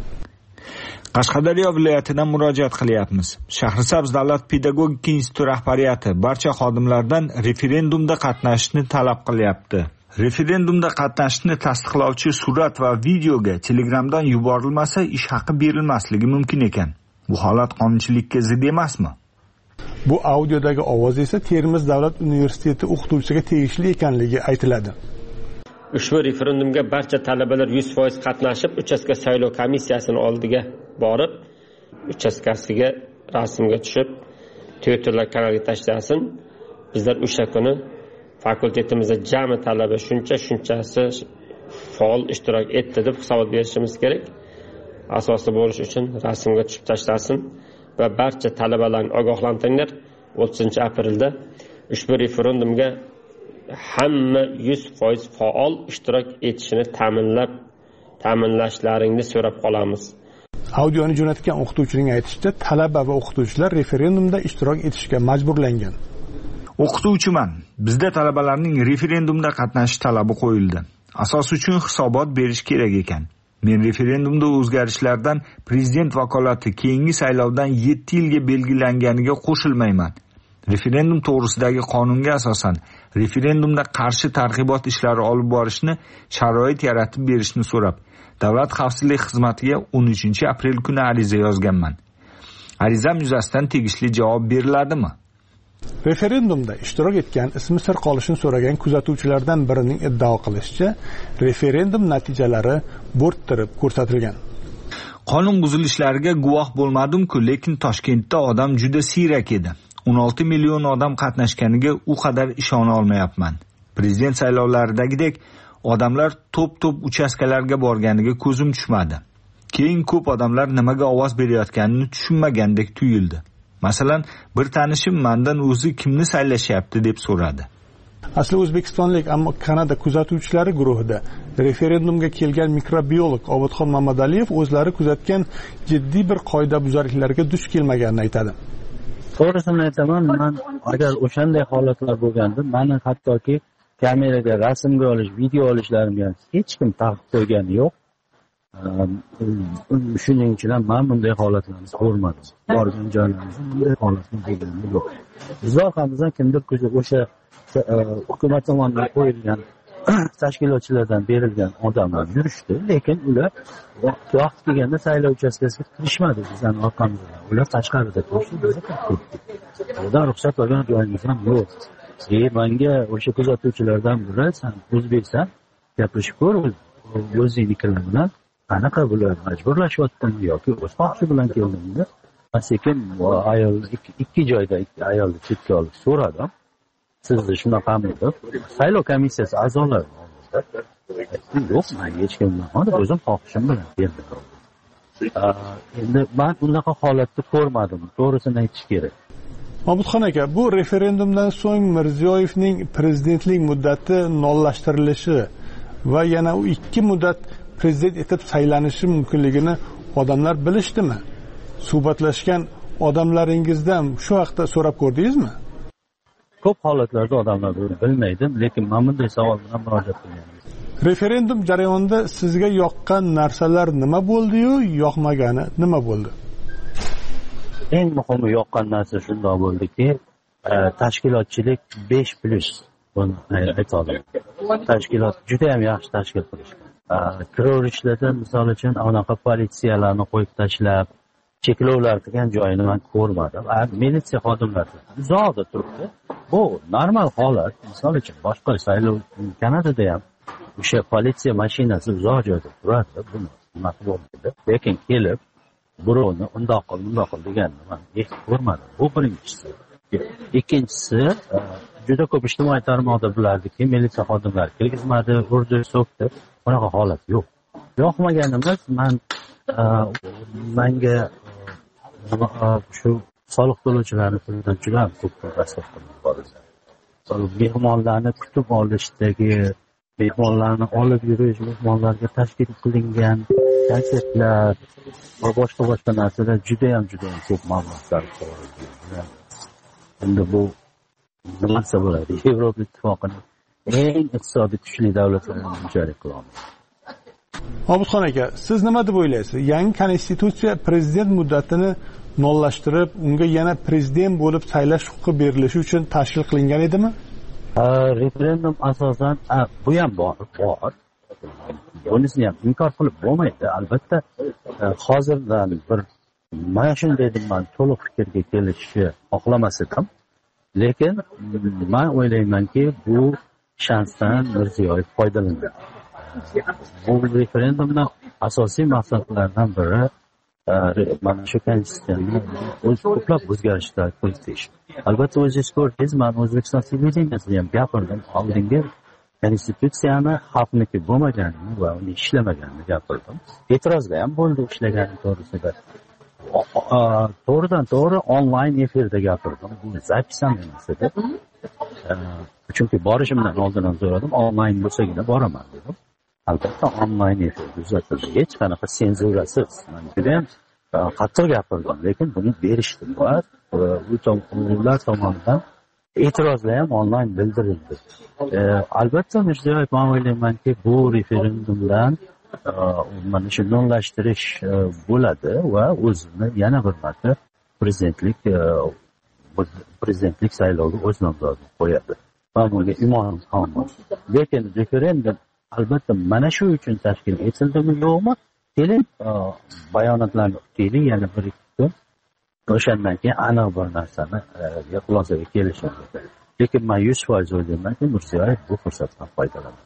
Qashqadaryo viloyatidan murojaat qilyapmiz. Shahrisabz davlat pedagogika instituti rahbariyati barcha xodimlardan referendumda qatnashishni talab qilyapti. Referendumda qatnashishni tasdiqlovchi surat va videoga Telegramdan yuborilmasa ish haqi berilmasligi mumkin ekan. Bu holat qonunchilikka zid emasmi? Bu audiodagi ovoz esa Termiz davlat universiteti o'qituvchisiga tegishli ekanligi aytiladi. Ushbu referendumga barcha talabalar yuz foiz qatnashib, uchastka saylov komissiyasining oldiga borib, uchastkasiga rasmga tushib, Twitterlar kanaliga tashlasin. Bizlar o'sha kuni fakultetimizda jami talaba shuncha shunchasi faol ishtirok etdi deb hisobot berishimiz kerak. Asosli bo'lish uchun rasmga tushib tashlasin va barcha talabalarni ogohlantiringlar. o'ttizinchi aprelda ushbu referendumga hamma yuz foiz faol ishtirok etishini ta'minlab ta'minlashlaringni so'rab qolamiz. Audioni jo'natgan o'qituvchining aytishicha, talaba va o'qituvchilar referendumda ishtirok etishga majburlangan. O'qituvchiman. Bizda talabalarning referendumda qatnashish talabi qo'yildi. Asos uchun hisobot berish kerak ekan. Men referendumda o'zgarishlardan prezident vakolati keyingi saylovdan yetti yilga belgilanganiga qo'shilmayman. Referendum to'g'risidagi qonunga asosan referendumda qarshi targ'ibot ishlari olib borishni sharoit yaratib berishni so'rab, Davlat xavfsizlik xizmatiga o'n uchinchi aprel kuni ariza yozganman. Arizam yuzasidan tegishli javob beriladimi? Referendumda ishtirok etgan ismi sir qolishini so'ragan kuzatuvchilardan birining iddao qilishicha, referendum natijalari bo'rttirib ko'rsatilgan. Qonun buzilishlariga guvoh bo'lmadim-ku, lekin Toshkentda odam juda siyrak edi. o'n olti million odam qatnashganiga u qadar ishona olmayapman. Prezident saylovlaridagidek odamlar to'p-to'p uchastkalarga borganiga ko'zim tushmadi. Keyin ko'p odamlar nimaga ovoz berayotganini tushunmagandek tuyuldi. Masalan, bir tanishim mendan o'zi kimni saylashyapti deb so'radi. Asli o'zbekistonlik, ammo Kanada kuzatuvchilari guruhida referendumga kelgan mikrobiolog Obodxon Mamadaliyev o'zlari kuzatgan jiddiy bir qoidabuzarliklarga duch kelmaganini aytadi. To'g'risini aytaman, men agar o'shanday holatlar bo'lganda, meni hattoki kameraga rasmga olish, video olishlarimga hech kim taqiq qo'ygani yo'q. Shuning uchun ham men bunday holatlarni ko'rmadim. Borgan joylarimizda bunday holatlar bo'lgani yo'q. Bizlar ham bizdan kimdir o'sha hukumat tomonidan qo'yilgan tashkilotchilardan berilgan odamlar yurishdi, lekin ular vaqt kelganda saylov uchastkasiga kirishmadi bizdan orqamizdan. Ular tashqarida turishdi, biz kirdik. Ular ruxsat olgan joyimiz ham yo'q. E, menga o'sha kuzatuvchilardan biri, sen o'zbeksan, gapirishib ko'r, o'zingnikilar bilan qanaqa bular majburlashyaptimi yoki o'z xohishi bilan keldingmi? Sekin ayol ikki joyda ayolni chetga olib so'radim. Sizni shunaqami deb saylov komissiyasi a'zolari yo'q, men hech kim bilan o'zim xohishim bilan keldim. Endi men bunaqa holatni ko'rmadim, to'g'risini aytish kerak. Obodxon aka, bu referendumdan so'ng Mirziyoyevning prezidentlik muddati nollashtirilishi va yana u ikki muddat prezident etib saylanishi mumkinligini odamlar bilishdimi? Suhbatlashgan odamlaringizdan shu haqda so'rab ko'rdingizmi? Ko'p holatlarda odamlar buni bilmaydi, lekin men bunday savol bilan murojaat qilganman. Referendum jarayonida sizga yoqqan narsalar nima bo'ldi-yu, yoqmagani nima bo'ldi? Eng muhimi yoqqan narsa shunday bo'ldiki, tashkilotchilik besh plus buni ayta olaman. Tashkilot juda ham yaxshi tashkil qilishgan. Kirovishlarda misol uchun anaqa politsiyalarni qo'yib tashlab, cheklovlar qilgan joyini men ko'rmadim. Militsiya xodimlari uzoqda turibdi. Bu normal holat. Misol uchun boshqa saylov Kanadada ham o'sha politsiya mashinasi uzoq joyda turadi. Buni nima bo'lmaydi. Lekin kelib birovni undoq qil, bundoq qil deganni men hech ko'rmadim. Bu birinchisi. Ikkinchisi, juda ko'p ijtimoiy tarmoqda bilardiki, militsiya xodimlari kirgizmadi, urdi, so'kdi. Bunaqa holat yo'q. Yoqmaganimiz men menga shu soliq to'lovchilarni puldan juda ham ko'p pul masraf qilib boradi. Mehmonlarni kutib olishdagi, mehmonlarni olib yurish, mehmonlarga tashkil qilingan konsertlar va boshqa boshqa narsalar juda ham juda ham ko'p mablag'lar qo'yilgan. Endi bu nima desa bo'ladi? Yevropa Ittifoqining eng iqtisodiy kuchli davlatlaridan biri qilamiz. Obidxon aka, siz nima deb o'ylaysiz? Yangi konstitutsiya prezident muddatini nollashtirib, unga yana prezident bo'lib saylash huquqi berilishi uchun tashkil qilingan edimi? Referendum asosan bu ham bor, bor. Bunisini ham inkor qilib bo'lmaydi. Albatta, hozirdan bir mana shunday deb men to'liq fikrga kelishni xohlamas edim. Lekin men o'ylaymanki, bu shansdan Mirziyoyev foydalandi. Bu referendumning asosiy maqsadlaridan biri mana shu konstitutsiyani o'z ko'plab o'zgarishlar kiritish. Albatta, o'zingiz ko'rdingiz, men O'zbekiston televideniyasida ham gapirdim. Oldingi konstitutsiyani xalqniki bo'lmaganini va uni ishlamaganini gapirdim. E'tirozlar ham bo'ldi ishlagani to'g'risida. To'g'ridan to'g'ri onlayn efirda gapirdim. Bu zapis ham emas edi. Chunki borishimdan oldin ham so'radim, onlayn bo'lsagina boraman dedim. Albatta onlayn efirda uzatildi. Hech qanaqa senzurasiz. Men juda ham qattiq gapirdim, lekin buni berishdi. Va bu tomonlar tomonidan e'tirozlar ham onlayn bildirildi. Albatta Mirziyoyev, men o'ylaymanki, bu referendumdan mana shu nollashtirish bo'ladi va o'zini yana bir marta prezidentlik prezidentlik sayloviga o'z nomzodini qo'yadi. Men bunga imonim komil. Lekin referendum albatta mana shu uchun tashkil etildimi yo'qmi? Keling, bayonotlarni keling yana bir ikki kun. O'shandan keyin aniq bir narsani xulosaga kelishamiz. Lekin men yuz foiz o'ylaymanki, Mirziyoyev bu fursatdan foydalanadi.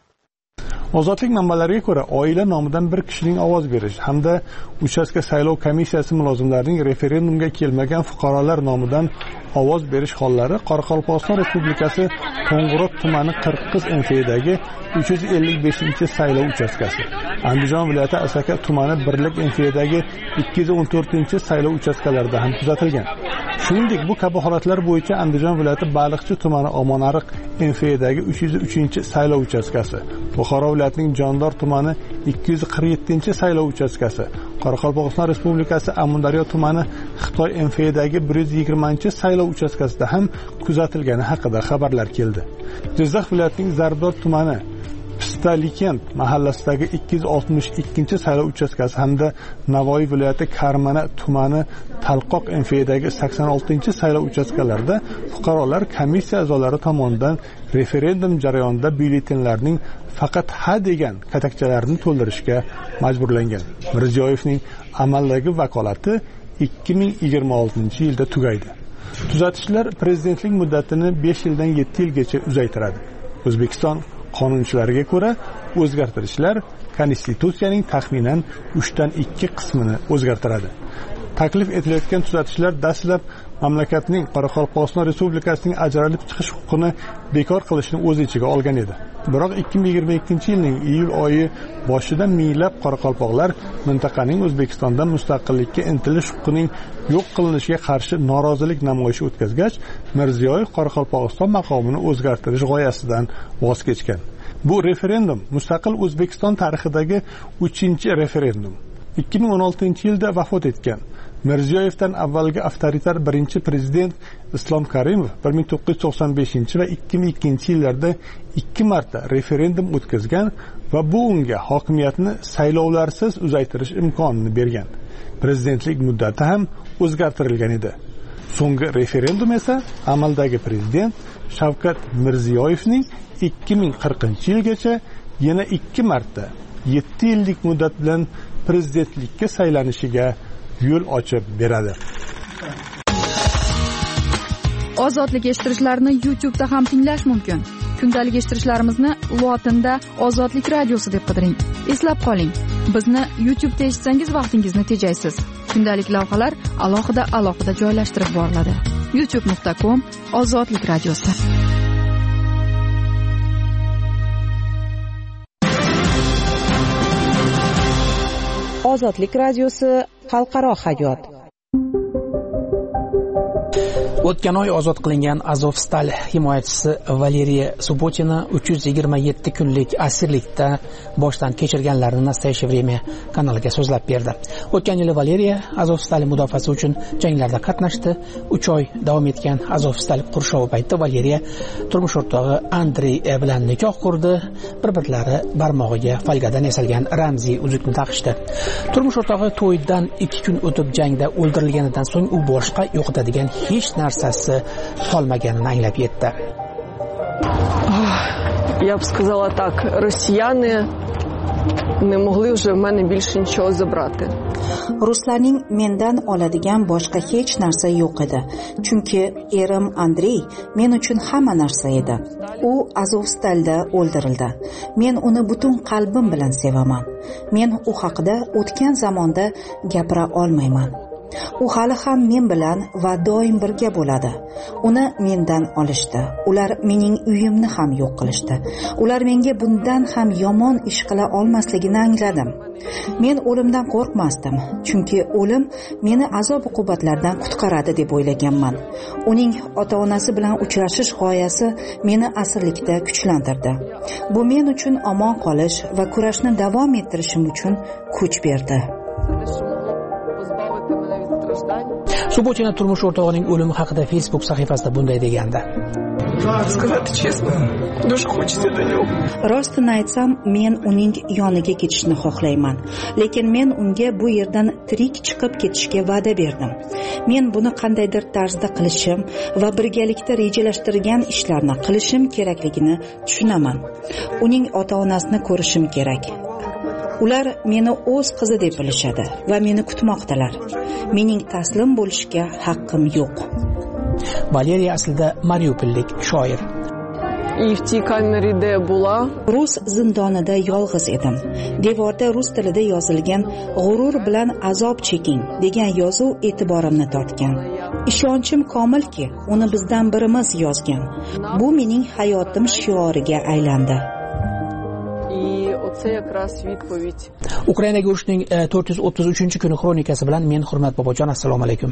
Ozodlik manbalariga ko'ra, oila nomidan bir kishining ovoz berish hamda uchastka saylov komissiyasi mulozimlarining referendumga kelmagan fuqarolar nomidan ovoz berish hollari Qoraqalpog'iston Respublikasi Qo'ng'irot tumani Qirqiz M F dagi uch yuz ellik beshinchi saylov uchastkasi, Andijon viloyati Asaka tumani Birlik M F dagi ikki yuz o'n to'rtinchi saylov uchastkalarida ham kuzatilgan. Shuningdek, bu kabi holatlar bo'yicha Andijon viloyati Baliqchi tumani Omonariq M F dagi uch yuz uchinchi saylov uchastkasi, Buxoro viloyatining Jondor tumani ikki yuz qirq yettinchi saylov uchastkasi, Qoraqalpog'iston Respublikasi Amudaryo tumani Xitoy M F dagi bir yuz yigirmanchi saylov uchastkasida ham kuzatilgani haqida xabarlar keldi. Jizzax viloyatining Zardor tumani Pistalikent mahallasidagi ikki yuz oltmish ikkinchi saylov uchastkasi hamda Navoiy viloyati Karmana tumani Talqoq M F dagi sakson oltinchi saylov uchastkalarida fuqarolar komissiya a'zolari tomonidan referendum jarayonida byulletenlarning faqat ha degan katakchalarini to'ldirishga majburlangan. Mirziyoyevning amaldagi vakolati ikki ming yigirma oltinchi yilda tugaydi. Tuzatishlar prezidentlik muddatini besh yildan yetti yilgacha uzaytiradi. O'zbekiston qonunchilariga ko'ra, o'zgartirishlar konstitutsiyaning taxminan uchdan ikki qismini o'zgartiradi. Taklif etilayotgan tuzatishlar dastlab mamlakatning Qoraqalpog'iston Respublikasining ajralib chiqish huquqini bekor qilishni o'z ichiga olgan edi. Biroq ikki ming yigirma ikkinchi yilning iyul oyi boshida minglab qoraqalpoqlar mintaqaning O'zbekistondan mustaqillikka intilish huquqining yo'q qilinishiga qarshi norozilik namoyishi o'tkazgach, Mirziyoyev Qoraqalpog'iston maqomini o'zgartirish g'oyasidan voz kechgan. Bu referendum mustaqil O'zbekiston tarixidagi uchinchi referendum. ikki ming o'n oltinchi yilda vafot etgan Mirziyoyevdan avvalgi avtoritar birinchi prezident Islom Karimov bir ming to'qqiz yuz to'qson beshinchi va ikki ming ikkinchi yillarda ikki marta referendum o'tkazgan va bu unga hokimiyatni saylovlarsiz uzaytirish imkonini bergan. Prezidentlik muddati ham o'zgartirilgan edi. So'nggi referendum esa amaldagi prezident Shavkat Mirziyoyevning ikki ming qirqinchi yilgacha yana ikki marta yetti yillik muddat bilan prezidentlikka saylanishiga yo'l ochib beradi. Ozodlik eshittirishlarni YouTube da ham tinglash mumkin. Kundalik eshittirishlarimizni lotinda Ozodlik radiosi deb qidiring. Eslab qoling, bizni YouTube da eshitsangiz vaqtingizni tejaysiz. Kundalik lavhalar alohida alohida joylashtirib boriladi. youtube nuqta com Ozodlik radiosi. Ozodlik radiosi xalqaro hayot. O'tgan oy ozod qilingan Azovstal himoyachisi Valeriya Subotina uch yuz yigirma yetti kunlik asirlikda boshdan kechirganlarini Nastoящее время kanaliga so'zlab berdi. O'tgan yili Valeriya Azovstal mudofaasi uchun janglarda qatnashdi. uch oy davom etgan Azovstal qurshovi paytida Valeriya turmush o'rtog'i Andrey bilan nikoh qurdi. Bir-birlari barmog'iga folgadan yasalgan ramziy uzukni taqishdi. Turmush o'rtog'i to'ydan ikki kun o'tib jangda o'ldirilganidan so'ng u boshqa yo'qotadigan hech narsasi qolmaganini anglab yetdi. Я б сказала так, росіяни не могли вже в мене більше нічого забрати. Ruslarning mendan oladigan boshqa hech narsa yo'q edi. Chunki erim Andrey men uchun hamma narsa edi. U Azovstalda o'ldirildi. Men uni butun qalbim bilan sevaman. Men u haqida o'tgan zamonda gapira olmayman. U hali ham men bilan va doim birga bo'ladi. Uni mendan olishdi. Ular mening uyimni ham yo'q qilishdi. Ular menga bundan ham yomon ish qila olmasligini angladim. Men o'limdan qo'rqmasdim, chunki o'lim meni azob-uqubatlardan qutqaradi deb o'ylaganman. Uning ota-onasi bilan uchrashish g'oyasi meni asirlikda kuchlantirdi. Bu men uchun omon qolish va kurashni davom ettirishim uchun kuch berdi. Subotina turmush o'rtog'ining o'limi haqida Facebook sahifasida bunday degandi. Rostini aytsam, men uning yoniga ketishni xohlayman, lekin men unga bu yerdan tirik chiqib ketishga va'da berdim. Men buni qandaydir tarzda qilishim va birgalikda rejalashtirgan ishlarni qilishim kerakligini tushunaman. Uning ota-onasini ko'rishim kerak. Ular meni o'z qizi deb bilishadi va meni kutmoqdalar. Mening taslim bo'lishga haqqim yo'q. Valeriya aslida Mariupollik shoir. Rus zindonida yolg'iz edim. Devorda rus tilida yozilgan "G'urur bilan azob cheking" degan yozuv e'tiborimni tortgan. Ishonchim komilki, uni bizdan birimiz yozgan. Bu mening hayotim shioriga aylandi. Ukrainaga urushning to'rt yuz o'ttiz uchinchi kuni xronikasi bilan men Hurmat Bobojon, assalomu alaykum.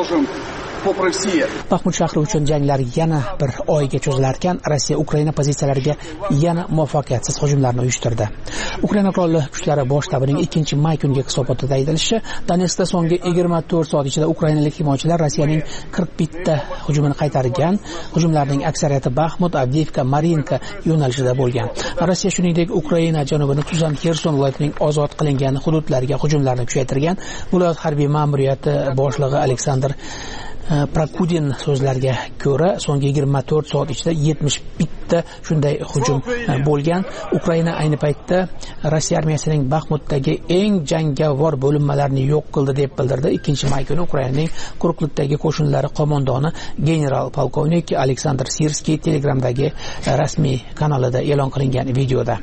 Baxmut shahri uchun janglar yana bir oyga cho'zilar ekan, Rossiya Ukraina pozitsiyalariga yana muvaffaqiyatsiz hujumlarni uyushtirdi. Ukraina qurolli kuchlari bosh shtabining ikkinchi may kuniga hisobotida aytilishicha, Donetskda so'nggi yigirma to'rt soat ichida ukrainalik himoyachilar Rossiyaning qirq bitta hujumini qaytargan. Hujumlarning aksariyati Baxmut, Avdiivka, Marinka yo'nalishida bo'lgan. Rossiya shuningdek Ukraina janubini, xususan Xerson viloyatining ozod qilingan hududlariga hujumlarni kuchaytirgan. Viloyat harbiy ma'muriyati boshlig'i Aleksandr Prakudin so'zlariga ko'ra, so'nggi yigirma to'rt soat ichida yetmish bitta shunday hujum bo'lgan. Ukraina ayni paytda Rossiya armiyasining Baxmutdagi eng jangovar bo'linmalarini yo'q qildi deb bildirdi. ikkinchi may kuni Ukrainaning quruqlikdagi qo'shinlari qo'mondoni general polkovnik Aleksandr Sirskiy Telegramdagi rasmiy kanalida e'lon qilingan videoda.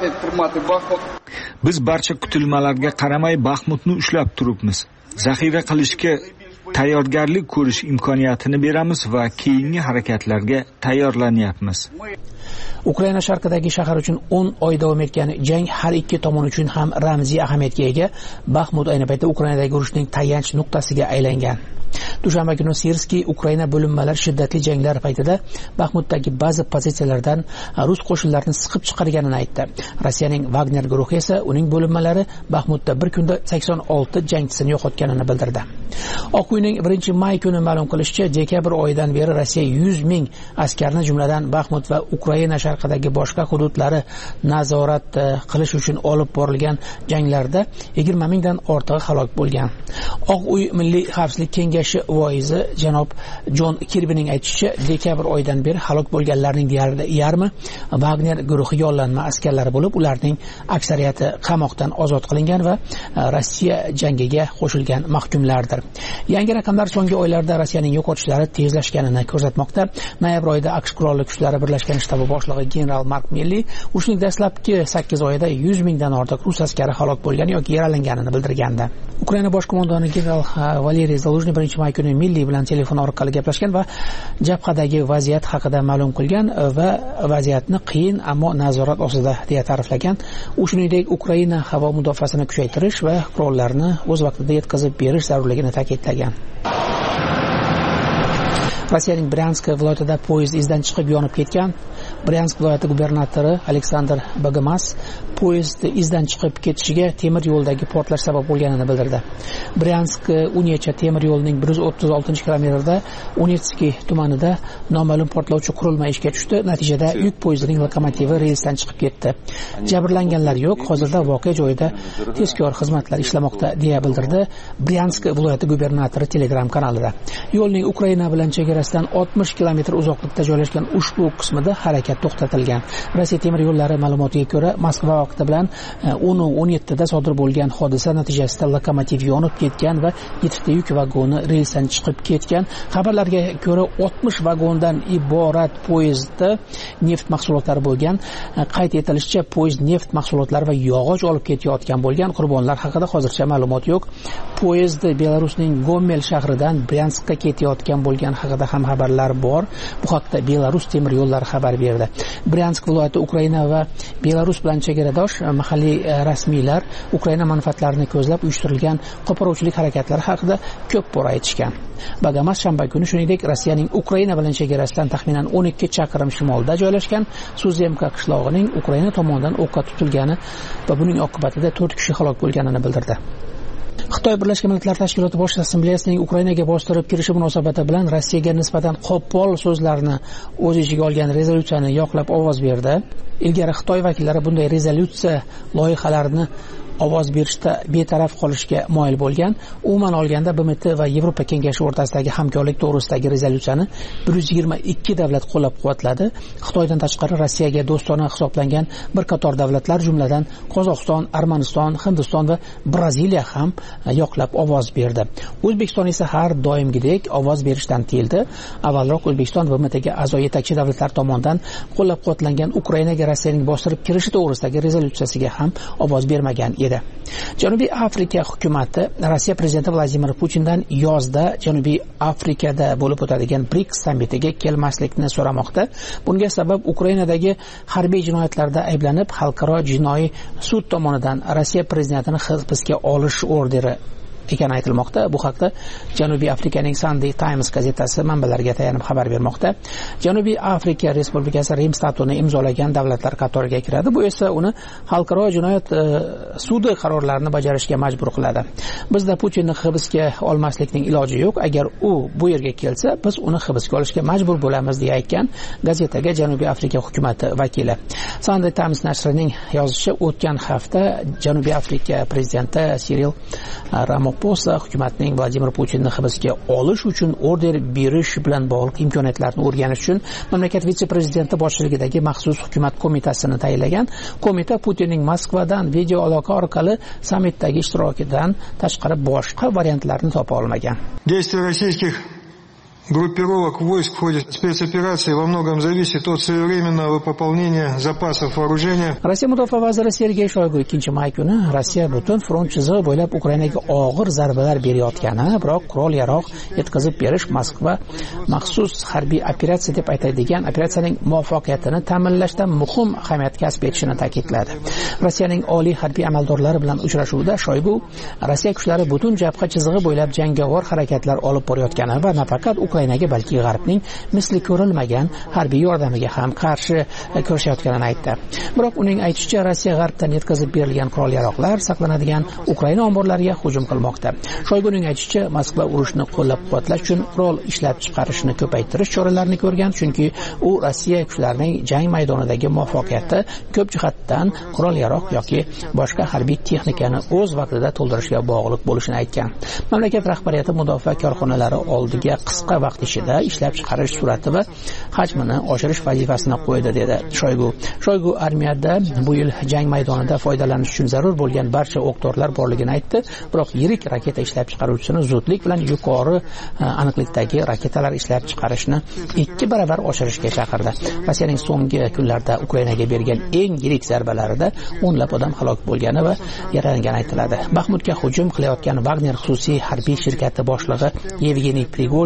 Biz barcha kutilmalarga qaramay Baxmutni ushlab turibmiz. Zaxira qilishga tayyorgarlik ko'rish imkoniyatini beramiz va keyingi harakatlarga tayyorlanyapmiz. Ukraina sharqidagi shahar uchun o'n oy davom etgan jang har ikki tomon uchun ham ramziy ahamiyatga ega. Baxmut ayni paytda Ukrainadagi urushning tayanch nuqtasiga aylangan. Dushanba kuni Sirskiy Ukraina bo'linmalari shiddatli janglar paytida Baxmutdagi ba'zi pozitsiyalardan rus qo'shinlarini siqib chiqarganini aytdi. Rossiyaning Wagner guruhi esa uning bo'linmalari Baxmutda bir kunda sakson olti jangchisini yo'qotganini bildirdi. Oq uyning birinchi may kuni ma'lum qilishicha, dekabr oyidan beri Rossiya yuz ming askarni, jumladan Baxmut va Ukraina sharqidagi boshqa hududlari nazorat qilish uchun olib borilgan janglarda yigirma mingdan ortiq halok bo'lgan. Oq uy Milliy xavfsizlik kengashi voizi janob Jon Kirbining aytishicha, dekabr oyidan beri halok bo'lganlarning deyarli yarmi Wagner guruhi yollanma askarlari bo'lib, ularning aksariyati qamoqdan ozod qilingan va Rossiya jangiga qo'shilgan mahkumlardir. Yangi raqamlar so'nggi oylarda Rossiyaning yo'qotishlari tezlashganini ko'rsatmoqda. Noyabr oyida AQSh qurolli kuchlari birlashgan shtabi boshlig'i general Mark Milley urushning dastlabki sakkiz oyida yuz mingdan ortiq rus askari halok bo'lgan yoki yaralanganini bildirgandi. Ukraina bosh qo'mondoni general Valeriy Zaluzhniy birinchi may kuni Milley bilan telefon orqali gaplashgan va jabhadagi vaziyat haqida ma'lum qilgan va vaziyatni qiyin ammo nazorat ostida deya ta'riflagan. U shuningdek Ukraina havo mudofaasini kuchaytirish va qurollarni o'z vaqtida yetkazib berish zarurligini ta'kidlagan. Rossiyaning Bryansk viloyatida poyezd izdan chiqib yonib ketgan. Bryansk viloyati gubernatori Aleksandr Bagamas poyezd izdan chiqib ketishiga temir yo'ldagi portlash sabab bo'lganini bildirdi. Bryansk Unecha temir yo'lining bir yuz o'ttiz oltinchi kilometrida Unetskiy tumanida noma'lum portlovchi qurilma ishga tushdi. Natijada yuk poyezdining lokomotivi relsdan chiqib ketdi. Jabrlanganlar yo'q. Hozirda voqea joyida tezkor xizmatlar ishlamoqda, deya bildirdi Bryansk viloyati gubernatori Telegram kanalida. Yo'lning Ukraina bilan chegarasidan oltmish kilometr uzoqlikda joylashgan ushbu qismida harakat to'xtatilgan. Rossiya temir yo'llari ma'lumotiga ko'ra, Moskva vaqti bilan o'n o'n yettida sodir bo'lgan hodisa natijasida lokomotiv yonib ketgan va yettita yuk vagoni relsdan chiqib ketgan. Xabarlarga ko'ra, oltmish vagondan iborat poyezdda neft mahsulotlari bo'lgan. Qayd etilishicha, poyezd neft mahsulotlari va yog'och olib ketayotgan bo'lgan. Qurbonlar haqida hozircha ma'lumot yo'q. Poyezd Belarusning Gomel shahridan Bryanskka ketayotgan bo'lgan haqida ham xabarlar bor. Bu haqda Belarus temir yo'llari xabar berdi. Bryansk viloyati Ukraina va Belarus bilan chegaradosh. Mahalliy rasmiylar Ukraina manfaatlarini ko'zlab uyushtirilgan qo'poruvchilik harakatlari haqida ko'p bor aytishgan. Bagamas shanba kuni shuningdek Rossiyaning Ukraina bilan chegarasidan taxminan o'n ikki chaqirim shimolda joylashgan Suzemka qishlog'ining Ukraina tomonidan o'qqa tutilgani va buning oqibatida to'rt kishi halok bo'lganini bildirdi. Xitoy Birlashgan Millatlar Tashkiloti Bosh Assambleyasining Ukrainaga bostirib kirishi munosabati bilan Rossiyaga nisbatan qo'pol so'zlarni o'z ichiga olgan rezolyutsiyani yoqlab ovoz berdi. Ilgari Xitoy vakillari bunday rezolyutsiya loyihalarini ovoz berishda betaraf qolishga moyil bo'lgan. Umuman olganda B M T va Yevropa Kengashi o'rtasidagi hamkorlik to'g'risidagi rezolyutsiyani bir yuz yigirma ikki davlat qo'llab-quvvatladi. Xitoydan tashqari Rossiyaga do'stona hisoblangan bir qator davlatlar, jumladan Qozog'iston, Armaniston, Hindiston va Braziliya ham yoqlab ovoz berdi. O'zbekiston esa har doimgidek ovoz berishdan tiyildi. Avvalroq O'zbekiston B M Tga a'zo yetakchi davlatlar tomonidan qo'llab-quvvatlangan Ukrainaga Rossiyaning bostirib kirishi to'g'risidagi rezolyutsiyasiga ham ovoz bermagan edi. Janubiy Afrika hukumati Rossiya prezidenti Vladimir Putindan yozda Janubiy Afrikada bo'lib o'tadigan BRICS sammitiga kelmaslikni so'ramoqda. Bunga sabab Ukrainadagi harbiy jinoyatlarda ayblanib, xalqaro jinoiy sud tomonidan Rossiya prezidentini hibsga olish orderi ekani aytilmoqda. Bu haqda Janubiy Afrikaning Sunday Times gazetasi manbalariga tayanib xabar bermoqda. Janubiy Afrika Respublikasi Rim statutini imzolagan davlatlar qatoriga kiradi. Bu esa uni xalqaro jinoyat e, sudi qarorlarini bajarishga majbur qiladi. Bizda Putinni hibsga olmaslikning iloji yo'q. Agar u bu yerga kelsa, biz uni hibsga olishga majbur bo'lamiz, deya aytgan gazetaga Janubiy Afrika hukumati vakili. Sunday Times nashrining yozishicha, o'tgan hafta Janubiy Afrika prezidenti Cyril Ramaphosa Posa hukumatning Vladimir Putinni hibsga olish uchun order berish bilan bog'liq imkoniyatlarni o'rganish uchun mamlakat vitse-prezidenti boshchiligidagi maxsus hukumat qo'mitasini tayinlagan. Qo'mita Putinning Moskvadan video aloqa orqali sammitdagi ishtirokidan tashqari boshqa variantlarni topa olmagan. Действия российских группировок войск в ходе спецоперации во многом зависит от своевременного пополнения запасов вооружения. Rossiya mudofaa vaziri Sergey Shoygu ikkinchi may kuni Rossiya butun front chizig'i bo'ylab Ukrainaga og'ir zarbalar berayotgani, biroq qurol-yarog' yetkazib berish Moskva maxsus harbiy operatsiya deb aytadigan operatsiyaning muvaffaqiyatini ta'minlashda muhim ahamiyat kasb etishini ta'kidladi. Rossiyaning oliy harbiy amaldorlari bilan uchrashuvda Shoygu Rossiya kuchlari butun jabha chizig'i bo'ylab jangovar harakatlar olib borayotgani va nafaqat Ukrainaga, balki G'arbning misli ko'rilmagan harbiy yordamiga ham qarshi kurashayotganini aytdi. Biroq uning aytishicha, Rossiya G'arbdan yetkazib berilgan qurol-yaroqlar saqlanadigan Ukraina omborlariga hujum qilmoqda. Shoyguning aytishicha, Moskva urushni qo'llab-quvvatlash uchun qurol ishlab chiqarishni ko'paytirish choralarini ko'rgan, chunki u Rossiya kuchlarining jang maydonidagi muvaffaqiyati ko'p jihatdan qurol-yaroq yoki boshqa harbiy texnikani o'z vaqtida to'ldirishga bog'liq bo'lishini aytgan. Mamlakat rahbariyati mudofaa korxonalari oldiga qisqa vaqt ichida ishlab chiqarish sur'ati va hajmini oshirish vazifasini qo'ydi, dedi Shoygu. Shoygu armiyada bu yil jang maydonida foydalanish uchun zarur bo'lgan barcha o'q-dorilar borligini aytdi, biroq yirik raketa ishlab chiqaruvchisini zudlik bilan yuqori aniqlikdagi raketalar ishlab chiqarishni ikki baravar oshirishga chaqirdi. Rossiyaning so'nggi kunlarda Ukrainaga bergan eng yirik zarbalarida o'nlab odam halok bo'lgani va yaralangani aytiladi. Baxmutga hujum qilayotgan Wagner xususiy harbiy shirkati boshlig'i Yevgeniy Prigojin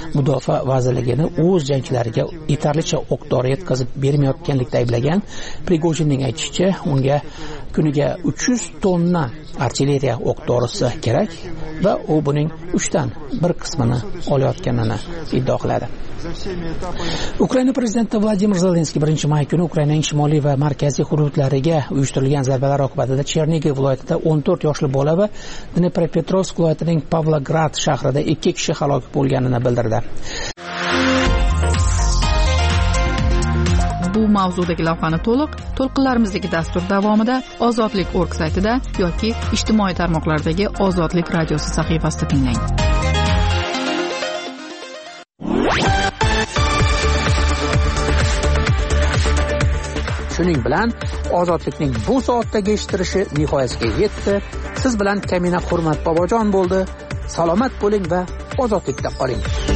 mudofaa vazirligini o'z jangchilariga yetarlicha o'q-dori yetkazib bermayotganlikda ayblagan. Prigojinning aytishicha, unga kuniga uch yuz tonna artilleriya o'q-dorisi kerak va u buning uchdan bir qismini olayotganini iddao qiladi. Ukraina prezidenti Vladimir Zelenskiy birinchi may kuni Ukrainaning shimoliy va markaziy hududlariga uyushtirilgan zarbalar oqibatida Chernigiv viloyatida o'n to'rt yoshli bola va Dnepropetrovsk viloyatining Pavlograd shahrida ikki kishi halok bo'lganini bildirdi. Bu mavzudagi lavhani to'liq to'lqinlarimizdagi dastur davomida Ozodlik org saytida yoki ijtimoiy tarmoqlardagi Ozodlik radiosi sahifasida tinglang. Shuning bilan Ozodlikning bu soatdagi eshittirishi nihoyasiga yetdi. Siz bilan Kamina Hurmat Bobojon bo'ldi. Salomat bo'ling va ozodlikda qoling.